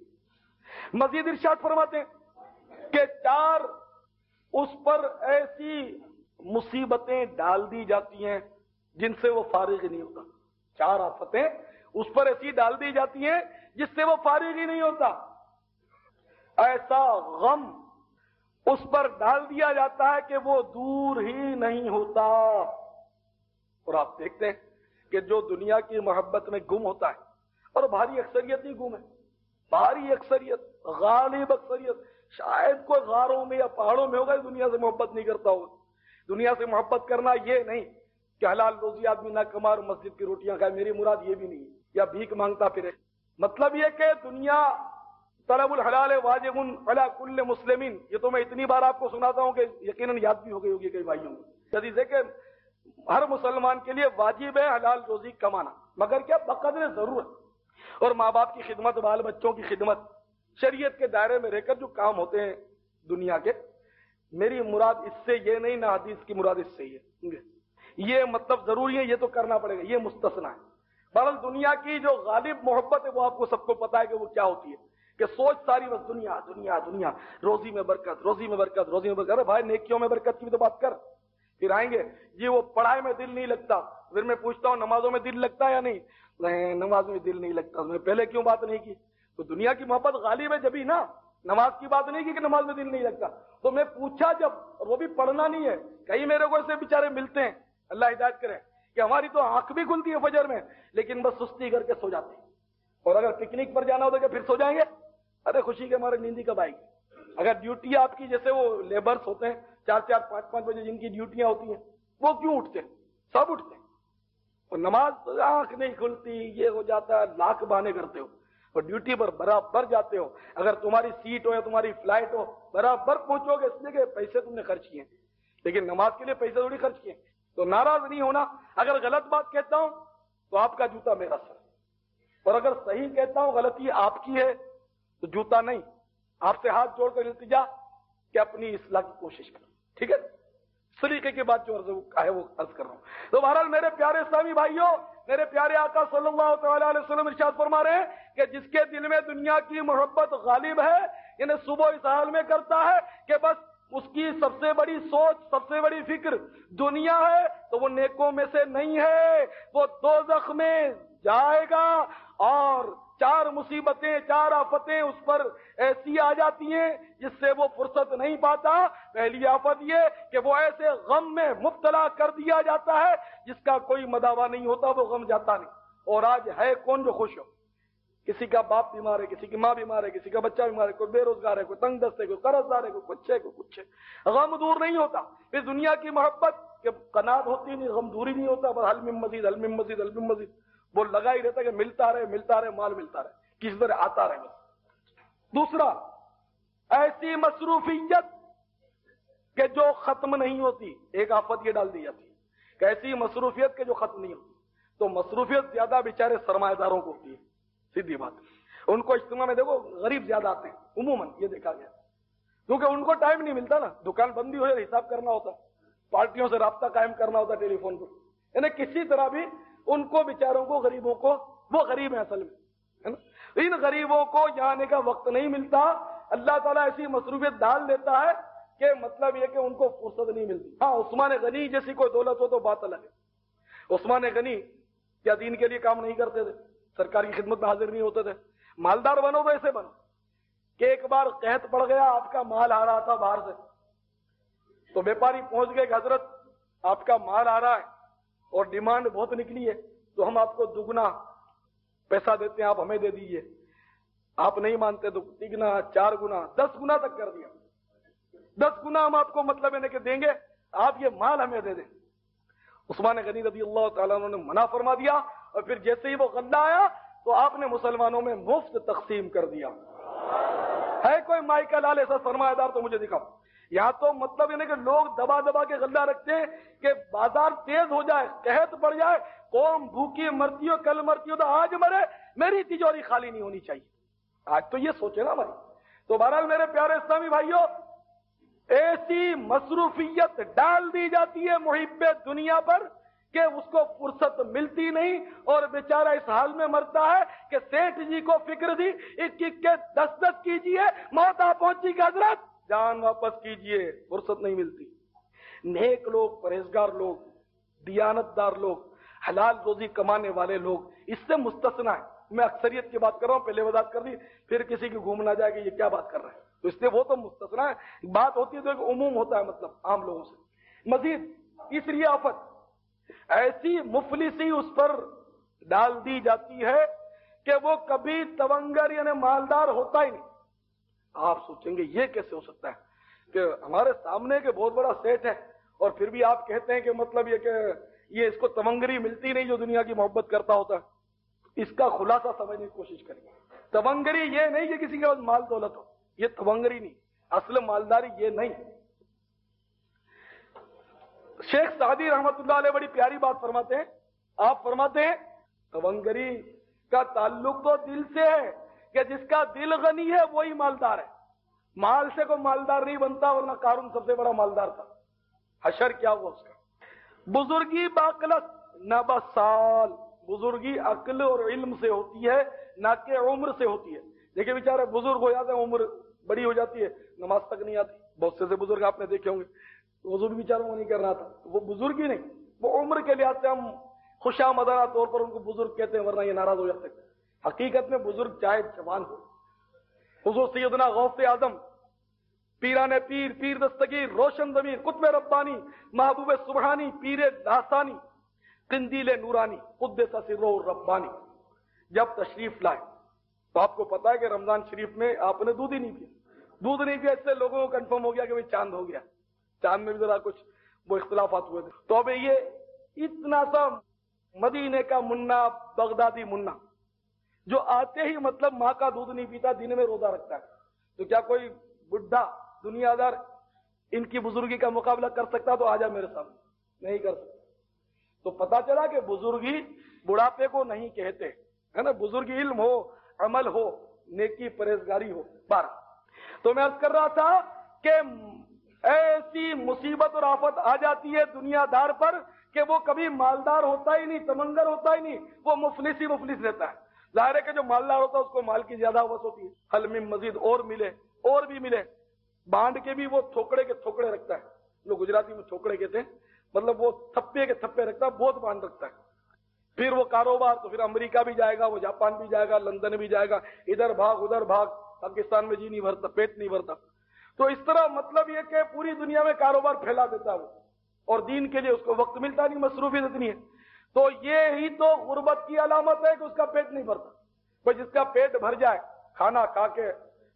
مزید ارشاد فرماتے ہیں کہ چار اس پر ایسی مصیبتیں ڈال دی جاتی ہیں جن سے وہ فارغ ہی نہیں ہوتا۔ چار آفتیں اس پر ایسی ڈال دی جاتی ہیں جس سے وہ فارغ ہی نہیں ہوتا۔ ایسا غم اس پر ڈال دیا جاتا ہے کہ وہ دور ہی نہیں ہوتا۔ اور آپ دیکھتے ہیں کہ جو دنیا کی محبت میں گم ہوتا ہے، اور بھاری اکثریت ہی گم ہے، بھاری اکثریت، غالب اکثریت، شاید کوئی غاروں میں یا پہاڑوں میں ہوگا دنیا سے محبت نہیں کرتا ہوگا۔ دنیا سے محبت کرنا یہ نہیں کہ حلال روزی آدمی نہ کما اور مسجد کی روٹیاں کھائے، میری مراد یہ بھی نہیں، یا بھیک مانگتا پھرے۔ مطلب یہ کہ دنیا طلب الحلال واجب علی کل مسلمین، یہ تو میں اتنی بار آپ کو سناتا ہوں کہ یقیناً یاد بھی ہو گئی ہوگی کئی بھائیوں کو۔ حدیث ہے کہ ہر مسلمان کے لیے واجب ہے حلال روزی کمانا، مگر کیا؟ بقدر ضرورت، اور ماں باپ کی خدمت، بال بچوں کی خدمت، شریعت کے دائرے میں رہ کر جو کام ہوتے ہیں دنیا کے۔ میری مراد اس سے یہ نہیں، نہ حدیث کی مراد اس سے ہی ہے، یہ مطلب ضروری ہے، یہ تو کرنا پڑے گا، یہ مستثنا ہے۔ بہرحال دنیا کی جو غالب محبت ہے وہ آپ کو سب کو پتا ہے کہ وہ کیا ہوتی ہے، کہ سوچ ساری بس دنیا دنیا دنیا، روزی میں برکت، روزی میں برکت، روزی میں برکت۔ ارے بھائی نیکیوں میں برکت کی بھی تو بات کر۔ پھر آئیں گے جی وہ پڑھائی میں دل نہیں لگتا، پھر میں پوچھتا ہوں نمازوں میں دل لگتا ہے یا نہیں؟ نہیں، نماز میں دل نہیں لگتا، میں پہلے کیوں بات نہیں کی؟ تو دنیا کی محبت غالب ہے جبھی نا، نماز کی بات نہیں کی کہ نماز میں دل نہیں لگتا۔ تو میں پوچھا جب، اور وہ بھی پڑھنا نہیں ہے، کئی میرے کو ایسے بیچارے ملتے ہیں، اللہ ہدایت کرے، کہ ہماری تو آنکھ بھی کھلتی ہے فجر میں لیکن بس سستی کر کے سو جاتے ہیں، اور اگر پکنک پر جانا ہوتا ہے کہ پھر سو جائیں گے، ارے خوشی کے ہمارے نیندی کب آئے گی؟ اگر ڈیوٹی آپ کی، جیسے وہ لیبرز ہوتے ہیں چار چار پانچ پانچ بجے جن کی ڈیوٹیاں ہوتی ہیں، وہ کیوں اٹھتے ہیں؟ سب اٹھتے ہیں، اور نماز آنکھ نہیں کھلتی، یہ ہو جاتا ہے، لاکھ بہانے کرتے ہو، اور ڈیوٹی پر برابر جاتے ہو۔ اگر تمہاری سیٹ ہو یا تمہاری فلائٹ ہو برابر پہنچو گے، اس لیے کہ پیسے تم نے خرچ کیے، لیکن نماز کے لیے پیسے تھوڑی خرچ کیے۔ تو ناراض نہیں ہونا، اگر غلط بات کہتا ہوں تو آپ کا جوتا میرا سر، اور اگر صحیح کہتا ہوں غلطی آپ کی ہے تو جوتا نہیں، آپ سے ہاتھ جوڑ کر التجا کہ اپنی اصلاح کی کوشش کرو، ٹھیک ہے؟ اس طریقے کی بات جو ہے وہ عرض کر رہا ہوں۔ تو بہرحال میرے پیارے اسلامی بھائیوں، میرے پیارے آقا صلی اللہ تعالی علیہ وسلم ارشاد فرما رہے ہیں کہ جس کے دل میں دنیا کی محبت غالب ہے، یعنی صبح اس حال میں کرتا ہے کہ بس اس کی سب سے بڑی سوچ، سب سے بڑی فکر دنیا ہے تو وہ نیکوں میں سے نہیں ہے، وہ دوزخ میں جائے گا اور چار مصیبتیں، چار آفتیں اس پر ایسی آ جاتی ہیں جس سے وہ فرصت نہیں پاتا۔ پہلی آفت یہ کہ وہ ایسے غم میں مبتلا کر دیا جاتا ہے جس کا کوئی مداوا نہیں ہوتا، وہ غم جاتا نہیں۔ اور آج ہے کون جو خوش ہو؟ کسی کا باپ بیمار ہے، کسی کی ماں بیمار ہے، کسی کا بچہ بیمار ہے، کوئی بے روزگار ہے، کوئی تنگ دست ہے، کوئی قرض دار ہے، کوئی کچھ ہے، کوئی کچھ ہے۔ غم دور نہیں ہوتا۔ پھر دنیا کی محبت کہ قناعت ہوتی نہیں، غم دور ہی نہیں ہوتا، بس حل من مزید، حل من مزید، حل من مزید، وہ لگا ہی رہتا کہ ملتا رہے ملتا رہے مال ملتا رہے، کسی طرح آتا رہے بس۔ دوسرا، ایسی مصروفیت کہ جو ختم نہیں ہوتی، ایک آفت یہ ڈال دی جاتی ہے کہ ایسی مصروفیت کہ جو ختم نہیں ہوتی۔ تو مصروفیت زیادہ بیچارے سرمایہ داروں کو ہوتی ہے، سیدھی بات۔ ان کو اجتماع میں دیکھو غریب زیادہ آتے ہیں عموماً، یہ دیکھا گیا، کیونکہ ان کو ٹائم نہیں ملتا نا، دکان بندی ہو جائے حساب کرنا ہوتا، پارٹیوں سے رابطہ قائم کرنا ہوتا ٹیلی فون پر، یعنی کسی طرح بھی ان کو بیچاروں کو، غریبوں کو، وہ غریب ہیں اصل میں، ان غریبوں کو یہاں آنے کا وقت نہیں ملتا۔ اللہ تعالیٰ ایسی مصروفیت ڈال دیتا ہے کہ مطلب یہ کہ ان کو فرصت نہیں ملتی۔ ہاں عثمان غنی جیسی کوئی دولت ہو تو بات الگ ہے۔ عثمان غنی کیا دین کے لیے کام نہیں کرتے تھے؟ سرکار کی خدمت میں حاضر نہیں ہوتے تھے؟ مالدار بنو تو ایسے بنو کہ ایک بار قحط پڑ گیا، آپ کا مال آ رہا تھا باہر سے، تو بیپاری پہنچ گئے کہ حضرت آپ کا مال آ رہا ہے اور ڈیمانڈ بہت نکلی ہے تو ہم آپ کو دگنا پیسہ دیتے ہیں، آپ ہمیں دے دیجیے۔ آپ نہیں مانتے تو تگنا، چار گنا، دس گنا تک کر دیا، دس گنا ہم آپ کو مطلب ہے کہ دیں گے، آپ یہ مال ہمیں دے دیں۔ عثمان غنی رضی اللہ تعالیٰ عنہ نے منع فرما دیا، اور پھر جیسے ہی وہ غلہ آیا تو آپ نے مسلمانوں میں مفت تقسیم کر دیا۔ ہے کوئی مائی کا لال ایسا سرمایہ دار تو مجھے دکھاؤ۔ یہاں تو مطلب یہ نہیں کہ لوگ دبا دبا کے غلہ رکھتے ہیں کہ بازار تیز ہو جائے، قحط پڑ جائے، قوم بھوکی مرتی ہو، کل مرتی ہو تو آج مرے، میری تجوری خالی نہیں ہونی چاہیے۔ آج تو یہ سوچے نا بھائی۔ تو بہرحال میرے پیارے اسلامی بھائیوں، ایسی مصروفیت ڈال دی جاتی ہے محب دنیا پر کہ اس کو فرصت ملتی نہیں، اور بیچارہ اس حال میں مرتا ہے کہ سیٹھ جی کو فکر تھی ایک ایک کے دس دس کیجئے، موت آ پہنچی کہ حضرت جان واپس کیجئے، فرصت نہیں ملتی۔ نیک لوگ، پرہیزگار لوگ، دیانت دار لوگ، حلال روزی کمانے والے لوگ اس سے مستثنا ہے۔ میں اکثریت کی بات کر رہا ہوں، پہلے وضاحت کر دی، پھر کسی کی گھوم نہ جائے کہ یہ کیا بات کر رہے ہیں، تو اس لیے وہ تو مستثنا ہے، بات ہوتی ہے تو ایک عموم ہوتا ہے، مطلب عام لوگوں سے۔ مزید تیسری آفت، ایسی مفلسی اس پر ڈال دی جاتی ہے کہ وہ کبھی تونگر یعنی مالدار ہوتا ہی نہیں۔ آپ سوچیں گے یہ کیسے ہو سکتا ہے کہ ہمارے سامنے کے بہت بڑا سیٹ ہے اور پھر بھی آپ کہتے ہیں کہ مطلب یہ کہ یہ اس کو تونگری ملتی نہیں جو دنیا کی محبت کرتا ہوتا ہے۔ اس کا خلاصہ سمجھنے کی کوشش کریں۔ تونگری یہ نہیں کہ کسی کے پاس مال دولت ہو، یہ تونگری نہیں، اصل مالداری یہ نہیں۔ شیخ سعدی رحمت اللہ علیہ بڑی پیاری بات فرماتے ہیں، آپ فرماتے ہیں تونگری کا تعلق تو دل سے ہے کہ جس کا دل غنی ہے وہی مالدار ہے۔ مال سے کوئی مالدار نہیں بنتا، ورنہ قارون سب سے بڑا مالدار تھا۔ حشر کیا ہوا اس کا؟ بزرگی باقلت نہ بسال، بزرگی عقل اور علم سے ہوتی ہے نہ کہ عمر سے ہوتی ہے۔ دیکھیں بیچارے بزرگ ہو جاتے ہیں، عمر بڑی ہو جاتی ہے، نماز تک نہیں آتی۔ بہت سے سے بزرگ آپ نے دیکھے ہوں گے، وضو بھی بیچاروں کو نہیں کر رہا تھا، وہ بزرگ ہی نہیں، وہ عمر کے لحاظ سے ہم خوشامدانہ طور پر ان کو بزرگ کہتے ہیں، ورنہ یہ ناراض ہو جاتے ہیں۔ حقیقت میں بزرگ چاہے جوان ہو۔ حضور سیدنا غوث اعظم، پیران پیر، پیر دستگیر، روشن ضمیر، قطب ربانی، محبوب سبحانی، پیر لاسانی، قندیل نورانی، قدس سرہ ربانی، جب تشریف لائے تو آپ کو پتا ہے کہ رمضان شریف میں آپ نے دودھ ہی نہیں پیا۔ دودھ نہیں پیا، اس سے لوگوں کو کنفرم ہو گیا کہ بھئی چاند ہو گیا۔ چاند میں بھی ذرا کچھ وہ اختلافات ہوئے تھے۔ تو اب یہ اتنا سا مدینے کا منا، بغدادی منا جو آتے ہی مطلب ماں کا دودھ نہیں پیتا، دن میں روزہ رکھتا ہے، تو کیا کوئی بڈھا دنیا دار ان کی بزرگی کا مقابلہ کر سکتا؟ تو آجا میرے سامنے، نہیں کر سکتا۔ تو پتا چلا کہ بزرگی بڑھاپے کو نہیں کہتے، ہے نا، بزرگی علم ہو، عمل ہو، نیکی پرہیزگاری ہو۔ بارہ تو میں عرض کر رہا تھا کہ ایسی مصیبت اور آفت آ جاتی ہے دنیا دار پر کہ وہ کبھی مالدار ہوتا ہی نہیں، تمنگر ہوتا ہی نہیں، وہ مفلس ہی مفلس رہتا ہے۔ ظاہر ہے کہ جو مالدار ہوتا ہے اس کو مال کی زیادہ ہوس ہوتی ہے، حل من مزید، اور ملے اور بھی ملے۔ बांध के भी वो थोकड़े के थोकड़े रखता है, लोग गुजराती में थोकड़े कहते हैं, मतलब वो थप्पे के थप्पे रखता है, बहुत बांध रखता है। फिर वो कारोबार तो फिर अमेरिका भी जाएगा, वो जापान भी जाएगा, लंदन भी जाएगा, इधर भाग उधर भाग, पाकिस्तान में जी नहीं भरता, पेट नहीं भरता। तो इस तरह मतलब ये कि पूरी दुनिया में कारोबार फैला देता है वो, और दीन के लिए उसको वक्त मिलता नहीं, मसरूफियत इतनी है। तो ये ही तो गुर्बत की अलामत है कि उसका पेट नहीं भरता। भाई जिसका पेट भर जाए, खाना खा के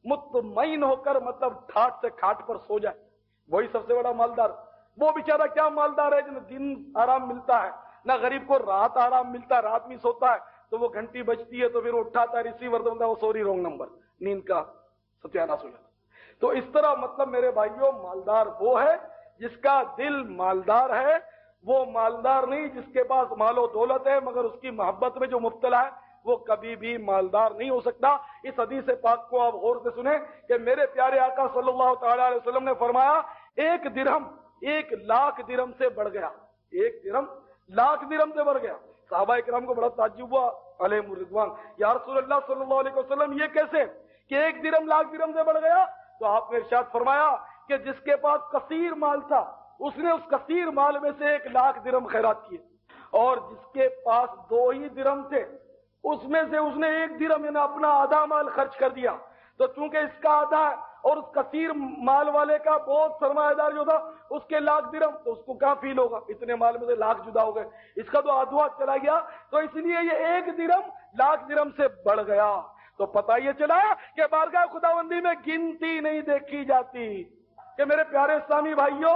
मुतमईन होकर मतलब ठाट से खाट पर सो जाए, वही सबसे बड़ा मालदार। वो बेचारा क्या मालदार है जिन्हें दिन आराम मिलता है, ना गरीब को रात आराम मिलता है, रात में सोता है तो वो घंटी बजती है तो फिर उठाता है रिसीवर, तो वो सॉरी रॉन्ग नंबर, नींद का सत्यानाश हो जाता। तो इस तरह मतलब मेरे भाइयों, मालदार वो है जिसका दिल मालदार है, वो मालदार नहीं जिसके पास मालो दौलत है मगर उसकी मोहब्बत में जो मुब्तला है वो कभी भी मालदार नहीं हो सकता। इस हदीस पाक को आप गौर से सुने कि मेरे प्यारे आका सल्लल्लाहु तआला अलैहि वसल्लम ने फरमाया, एक दिरहम एक लाख दिरहम से बढ़ गया, एक दिरहम लाख दिरहम से बढ़ गया। सहाबा इकराम को बड़ा ताज्जुब हुआ, अलैहिम रिज़वान, या रसूलल्लाह सल्लल्लाहु अलैहि वसल्लम ये कैसे कि एक दिरहम लाख दिरहम से बढ़ गया? तो आपने इरशाद फरमाया कि जिसके पास कसीर माल था उसने उस कसीर माल में से एक लाख दिरहम खैरात किए, और जिसके पास दो ही दिरहम थे उसमें से उसने एक दिरहम यानी अपना आधा माल खर्च कर दिया। तो चूंकि इसका आधा और उस कसीर माल वाले का बहुत सरमायादार जो था उसके लाख दिरहम, तो उसको क्या फील होगा, इतने माल में से लाख जुदा हो गए, इसका तो आधा चला गया। तो इसलिए ये एक दिरहम लाख दिरहम से बढ़ गया। तो पता ये चला कि बारगाह खुदावंदी में गिनती नहीं देखी जाती। कि मेरे प्यारे इस्लामी भाइयों,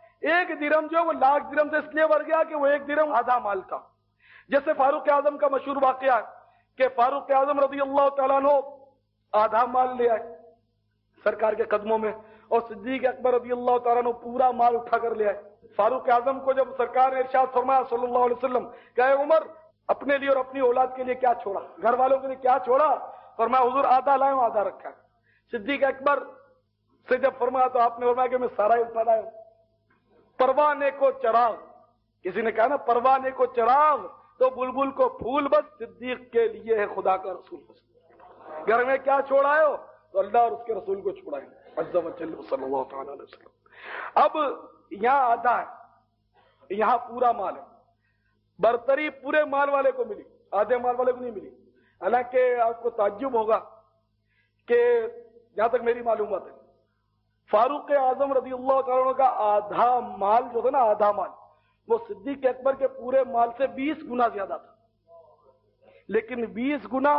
एक दिरहम जो वो लाख दिरहम से इसलिए बढ़ गया कि वो एक दिरहम आधा माल था। जैसे फारूक आजम का मशहूर वाकया है कि फारूक आजम रज़ी अल्लाह तआला अन्हु आधा माल ले आए सरकार के कदमों में, और सिद्दीक अकबर रज़ी अल्लाह तआला अन्हु पूरा माल उठा कर ले आए। फारूक आजम को जब सरकार ने इरशाद फरमाया सल्लल्लाहु अलैहि वसल्लम, कहे उमर अपने लिए और अपनी औलाद के लिए क्या छोड़ा, घर वालों के लिए क्या छोड़ा? फरमाया हुजूर आधा लाए आधा रखा है। सिद्दीक अकबर से जब फरमाया तो आपने फरमाया कि मैं सारा ही उठा लाया। परवाने को चराग, किसी ने कहा ना परवाने को चराग तो बुलबुल को फूल, बस सिद्दीक के लिए है खुदा का रसूल। घर में क्या छोड़ा है तो अल्लाह और उसके रसूल को छोड़ा है, अज़्ज़ा व जल्ल सल्लल्लाहु तआला अलैहि वसल्लम। अब यहां आधा है, यहां पूरा माल है। बरतरी पूरे माल वाले को मिली, आधे माल वाले को नहीं मिली। हालांकि आपको ताज्जुब होगा कि जहां तक मेरी मालूमात है, फारूक आजम रज़ियल्लाहु तआला अन्हु का आधा माल जो था ना, आधा माल वो सिद्दीक अकबर के पूरे माल से बीस गुना ज्यादा था, लेकिन बीस गुना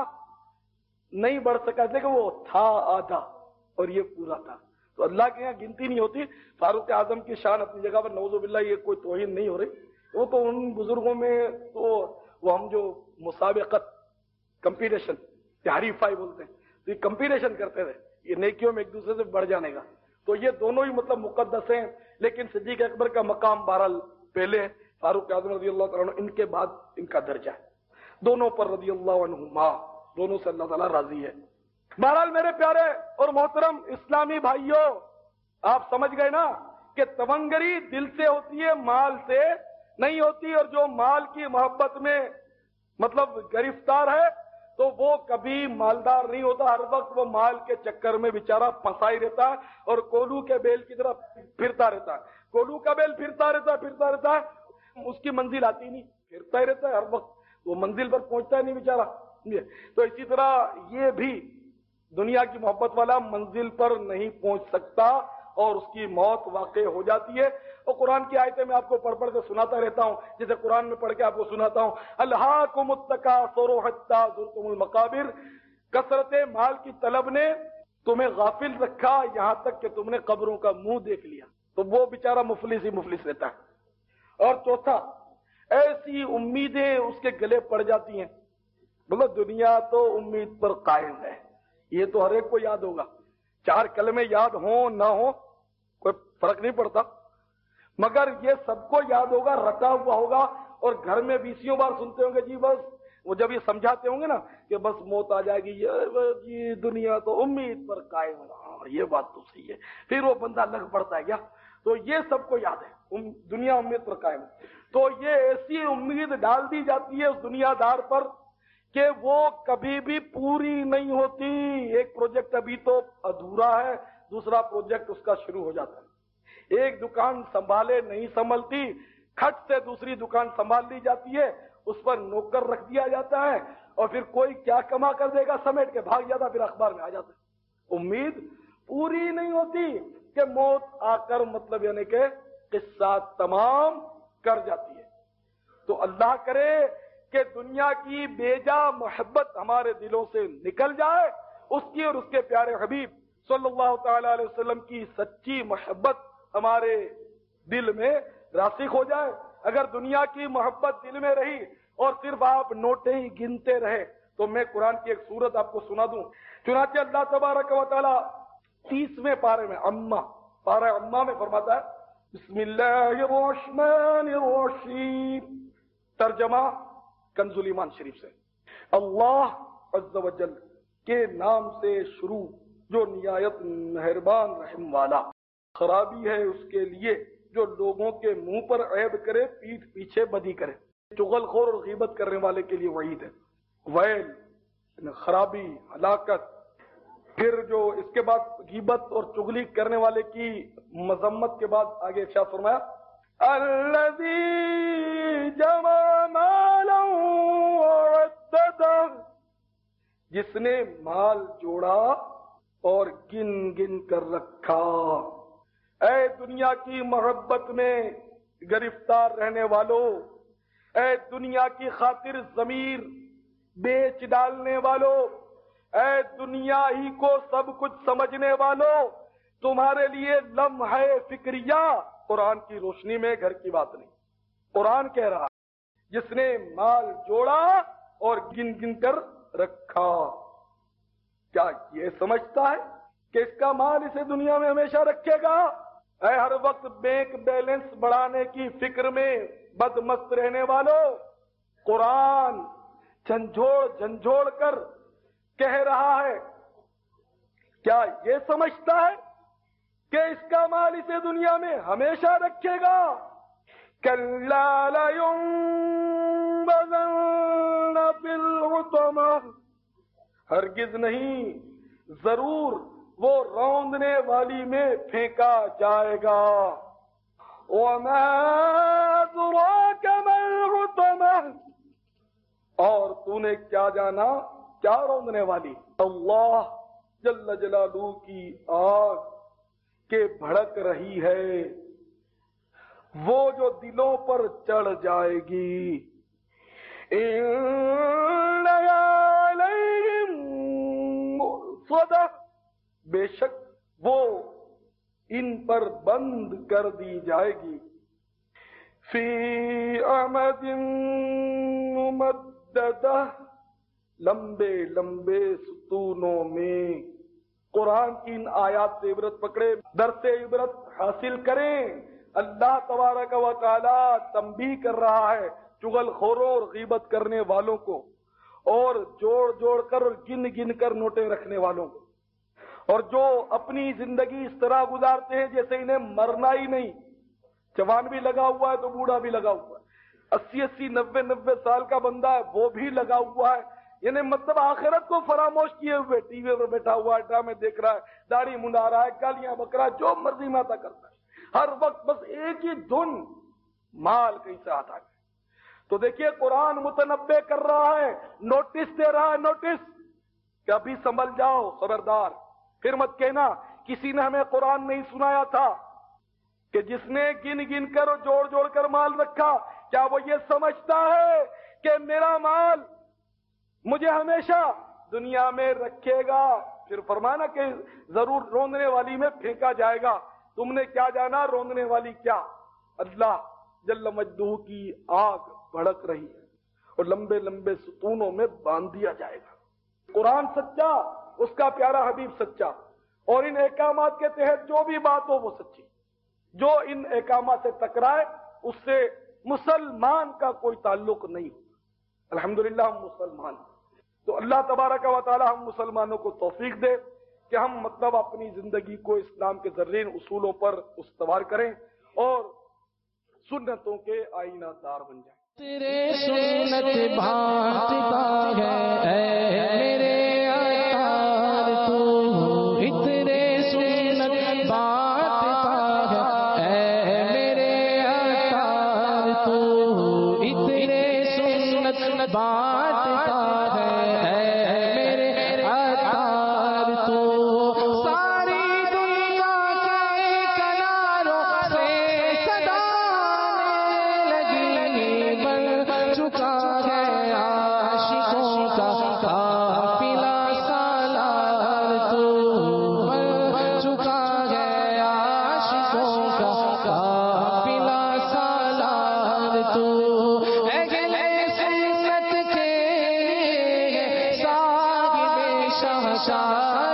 नहीं बढ़ सका इसलिए कि वो था आधा और ये पूरा था। तो अल्लाह के यहाँ गिनती नहीं होती। फारूक आजम की शान अपनी जगह पर, नऊजुबिल्लाह ये कोई तौहीन नहीं हो रही, वो तो उन बुजुर्गों में तो वो हम जो मुसाबिकत कंपटीशन हरीफाई बोलते हैं, तो ये कंपटीशन करते थे ये नेकियों में एक दूसरे से बढ़ जाने का। तो ये दोनों ही मतलब मुकद्दस हैं, लेकिन सिद्दीक अकबर का मकाम बहरहाल पहले, फारूक आजम रज़ियल्लाहु तआला अन्हु इनके बाद इनका दर्जा है। दोनों पर रज़ियल्लाहु अन्हुमा, दोनों से अल्लाह ताला राजी है। बहरहाल मेरे प्यारे और मोहतरम इस्लामी भाइयों, आप समझ गए ना कि तवंगरी दिल से होती है, माल से नहीं होती। और जो माल की मोहब्बत में मतलब गिरफ्तार है तो वो कभी मालदार नहीं होता, हर वक्त वो माल के चक्कर में बेचारा फंसा ही रहता है और कोल्हू के बेल की तरह फिरता रहता है। कोल्हू का बेल फिरता रहता है फिरता रहता है उसकी मंजिल आती नहीं, फिरता ही रहता है हर वक्त, वो मंजिल पर पहुंचता ही नहीं बेचारा। तो इसी तरह ये भी दुनिया की मोहब्बत वाला मंजिल पर नहीं पहुंच सकता और उसकी मौत वाक़ई हो जाती है। और कुरान की आयतें मैं आपको पढ़ पढ़ के सुनाता रहता हूं, जैसे कुरान में पढ़ के आपको सुनाता हूं, अल्हाकुमुत्तकासुरु हत्ता ज़ुरतुमुल मकाबिर, कसरते माल की तलब ने तुम्हें गाफिल रखा यहां तक कि तुमने कब्रों का मुंह देख लिया। तो वो बेचारा मुफलिस ही मुफलिस रहता है। और चौथा, ऐसी उम्मीदें उसके गले पड़ जाती हैं, बोलो दुनिया तो उम्मीद पर कायम है। ये तो हर एक को याद होगा, चार कलमे याद हो ना हो कोई फर्क नहीं पड़ता, मगर ये सबको याद होगा, रटा हुआ होगा। और घर में बीसियों बार सुनते होंगे जी, बस वो जब ये समझाते होंगे ना कि बस मौत आ जाएगी, ये ये दुनिया तो उम्मीद पर कायम है, ये बात तो सही है, फिर वो बंदा लग पड़ता है क्या। तो ये सबको याद है, उम, दुनिया उम्मीद पर कायम है। तो ये ऐसी उम्मीद डाल दी जाती है उस दुनियादार पर कि वो कभी भी पूरी नहीं होती। एक प्रोजेक्ट अभी तो अधूरा है, دوسرا پروجیکٹ اس کا شروع ہو جاتا ہے. ایک دکان سنبھالے نہیں سنبھلتی، کھٹ سے دوسری دکان سنبھال لی جاتی ہے، اس پر نوکر رکھ دیا جاتا ہے، اور پھر کوئی کیا کما کر دے گا سمیٹ کے بھاگ جاتا، پھر اخبار میں آ جاتا ہے. امید پوری نہیں ہوتی کہ موت آ کر مطلب یعنی کہ قصہ تمام کر جاتی ہے. تو اللہ کرے کہ دنیا کی بیجا محبت ہمارے دلوں سے نکل جائے، اس کی اور اس کے پیارے حبیب صلی اللہ تعالی علیہ وسلم کی سچی محبت ہمارے دل میں راسخ ہو جائے. اگر دنیا کی محبت دل میں رہی اور صرف آپ نوٹیں ہی گنتے رہے تو میں قرآن کی ایک سورت آپ کو سنا دوں. چنانچہ اللہ تبارک و تعالی تیسویں پارے میں اما پارہ اما میں فرماتا ہے بسم اللہ الرحمن الرحیم. ترجمہ کنز الایمان شریف سے. اللہ عز و جل کے نام سے شروع جو نہایت مہربان رحم والا. خرابی ہے اس کے لیے جو لوگوں کے منہ پر عیب کرے، پیٹھ پیچھے بدی کرے. چغل خور اور غیبت کرنے والے کے لیے وعید ہے. ویل، خرابی، ہلاکت. پھر جو اس کے بعد غیبت اور چغلی کرنے والے کی مذمت کے بعد آگے ارشاد فرمایا الذی جمع مالا وعددہ، جس نے مال جوڑا اور گن گن کر رکھا. اے دنیا کی محبت میں گرفتار رہنے والوں، اے دنیا کی خاطر ضمیر بیچ ڈالنے والوں، اے دنیا ہی کو سب کچھ سمجھنے والوں، تمہارے لیے لمحہ فکریہ قرآن کی روشنی میں گھر کی بات نہیں. قرآن کہہ رہا جس نے مال جوڑا اور گن گن کر رکھا. کیا یہ سمجھتا ہے کہ اس کا مال اسے دنیا میں ہمیشہ رکھے گا؟ اے ہر وقت بینک بیلنس بڑھانے کی فکر میں بدمست رہنے والوں، قرآن جھنجھوڑ جھنجھوڑ کر کہہ رہا ہے، کیا یہ سمجھتا ہے کہ اس کا مال اسے دنیا میں ہمیشہ رکھے گا؟ کَلَّا لَيُنبَذَنَّ فِي الْحُطَمَةِ، ہرگز نہیں، ضرور وہ روندنے والی میں پھینکا جائے گا. وَمَا أَدْرَاكَ مَا الْحُطَمَةُ، اور تو نے کیا جانا کیا روندنے والی؟ اللہ جل جلالہ کی آگ کے بھڑک رہی ہے، وہ جو دلوں پر چڑھ جائے گی. إِنَّهَا عَلَيْهِمْ مُؤْصَدَةٌ، بے شک وہ ان پر بند کر دی جائے گی. فِي أَمَدٍ مُمَدَّدَةٍ، لمبے لمبے ستونوں میں. قرآن کی ان آیات سے عبرت پکڑے، درس عبرت حاصل کریں. اللہ تبارک و تعالی تنبیہ کر رہا ہے چغل خوروں اور غیبت کرنے والوں کو، اور جوڑ جوڑ کر اور گن گن کر نوٹیں رکھنے والوں کو، اور جو اپنی زندگی اس طرح گزارتے ہیں جیسے انہیں مرنا ہی نہیں. جوان بھی لگا ہوا ہے تو بوڑھا بھی لگا ہوا ہے، اسی اسی نبے نبے سال کا بندہ ہے وہ بھی لگا ہوا ہے. یعنی مطلب آخرت کو فراموش کیے ہوئے ٹی وی پر بیٹھا ہوا ہے، ڈرامے دیکھ رہا ہے، داڑھی منڈا رہا ہے، گالیاں بک رہا ہے، جو مرضی ماتا کرتا ہے. ہر وقت بس ایک ہی دھن، مال کہیں سے آتا ہے. تو دیکھیے قرآن متنبع کر رہا ہے، نوٹس دے رہا ہے، نوٹس کہ ابھی سنبھل جاؤ، خبردار. پھر مت کہنا کسی نے ہمیں قرآن نہیں سنایا تھا کہ جس نے گن گن کر اور جوڑ جوڑ کر مال رکھا، کیا وہ یہ سمجھتا ہے کہ میرا مال مجھے ہمیشہ دنیا میں رکھے گا؟ پھر فرمانا کہ ضرور روندنے والی میں پھینکا جائے گا. تم نے کیا جانا روندنے والی کیا؟ اللہ جل مجدہ کی آگ بھڑک رہی ہے اور لمبے لمبے ستونوں میں باندھ دیا جائے گا. قرآن سچا، اس کا پیارا حبیب سچا، اور ان احکامات کے تحت جو بھی بات ہو وہ سچی. جو ان احکامات سے ٹکرائے اس سے مسلمان کا کوئی تعلق نہیں. الحمدللہ ہم مسلمان. تو اللہ تبارک و تعالی ہم مسلمانوں کو توفیق دے کہ ہم مطلب اپنی زندگی کو اسلام کے زرین اصولوں پر استوار کریں اور سنتوں کے آئینہ دار بن جائیں. تیرے سنت بھانٹتا ہے اے میرے عطار، تو اتنے سنت شاہ